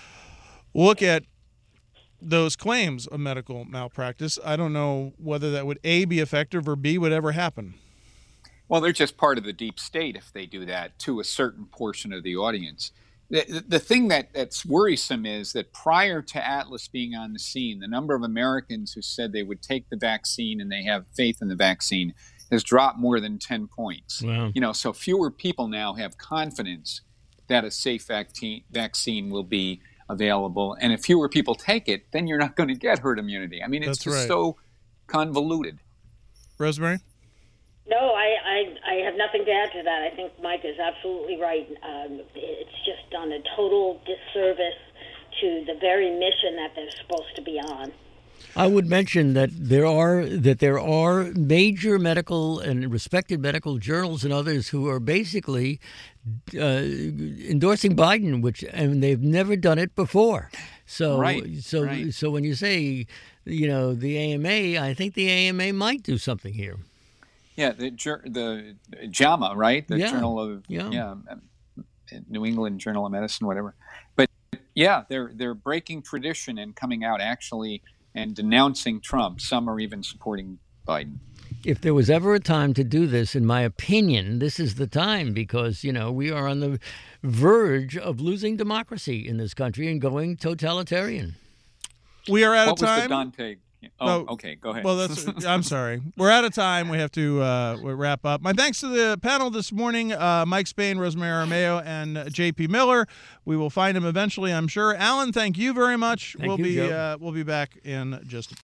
look at those claims of medical malpractice. I don't know whether that would A, be effective, or B, would ever happen. Well, they're just part of the deep state if they do that to a certain portion of the audience. The, the thing that, that's worrisome is that prior to Atlas being on the scene, the number of Americans who said they would take the vaccine and they have faith in the vaccine has dropped more than ten points. Wow. You know, so fewer people now have confidence that a safe vaccine vaccine will be available. And if fewer people take it, then you're not going to get herd immunity. I mean, it's That's just right. so convoluted. Rosemary? No, I, I, I have nothing to add to that. I think Mike is absolutely right. Um, it's just done a total disservice to the very mission that they're supposed to be on. I would mention that there are that there are major medical and respected medical journals and others who are basically uh, endorsing Biden, which and they've never done it before. So, right, so, right. so when you say, you know, the A M A, I think the A M A might do something here. Yeah, the the JAMA, right? The yeah. Journal of yeah. yeah, New England Journal of Medicine, whatever. But yeah, they're they're breaking tradition and coming out actually and denouncing Trump. Some are even supporting Biden. If there was ever a time to do this, in my opinion, this is the time because, you know, we are on the verge of losing democracy in this country and going totalitarian. We are out what of time. Was the Dante? Oh, oh, okay. Go ahead. Well, that's. I'm sorry. We're out of time. We have to uh, we wrap up. My thanks to the panel this morning: uh, Mike Spain, Rosemary Armao, and J P Miller. We will find him eventually, I'm sure. Alan, thank you very much. Thank we'll you, be Joe. uh, we'll be back in just a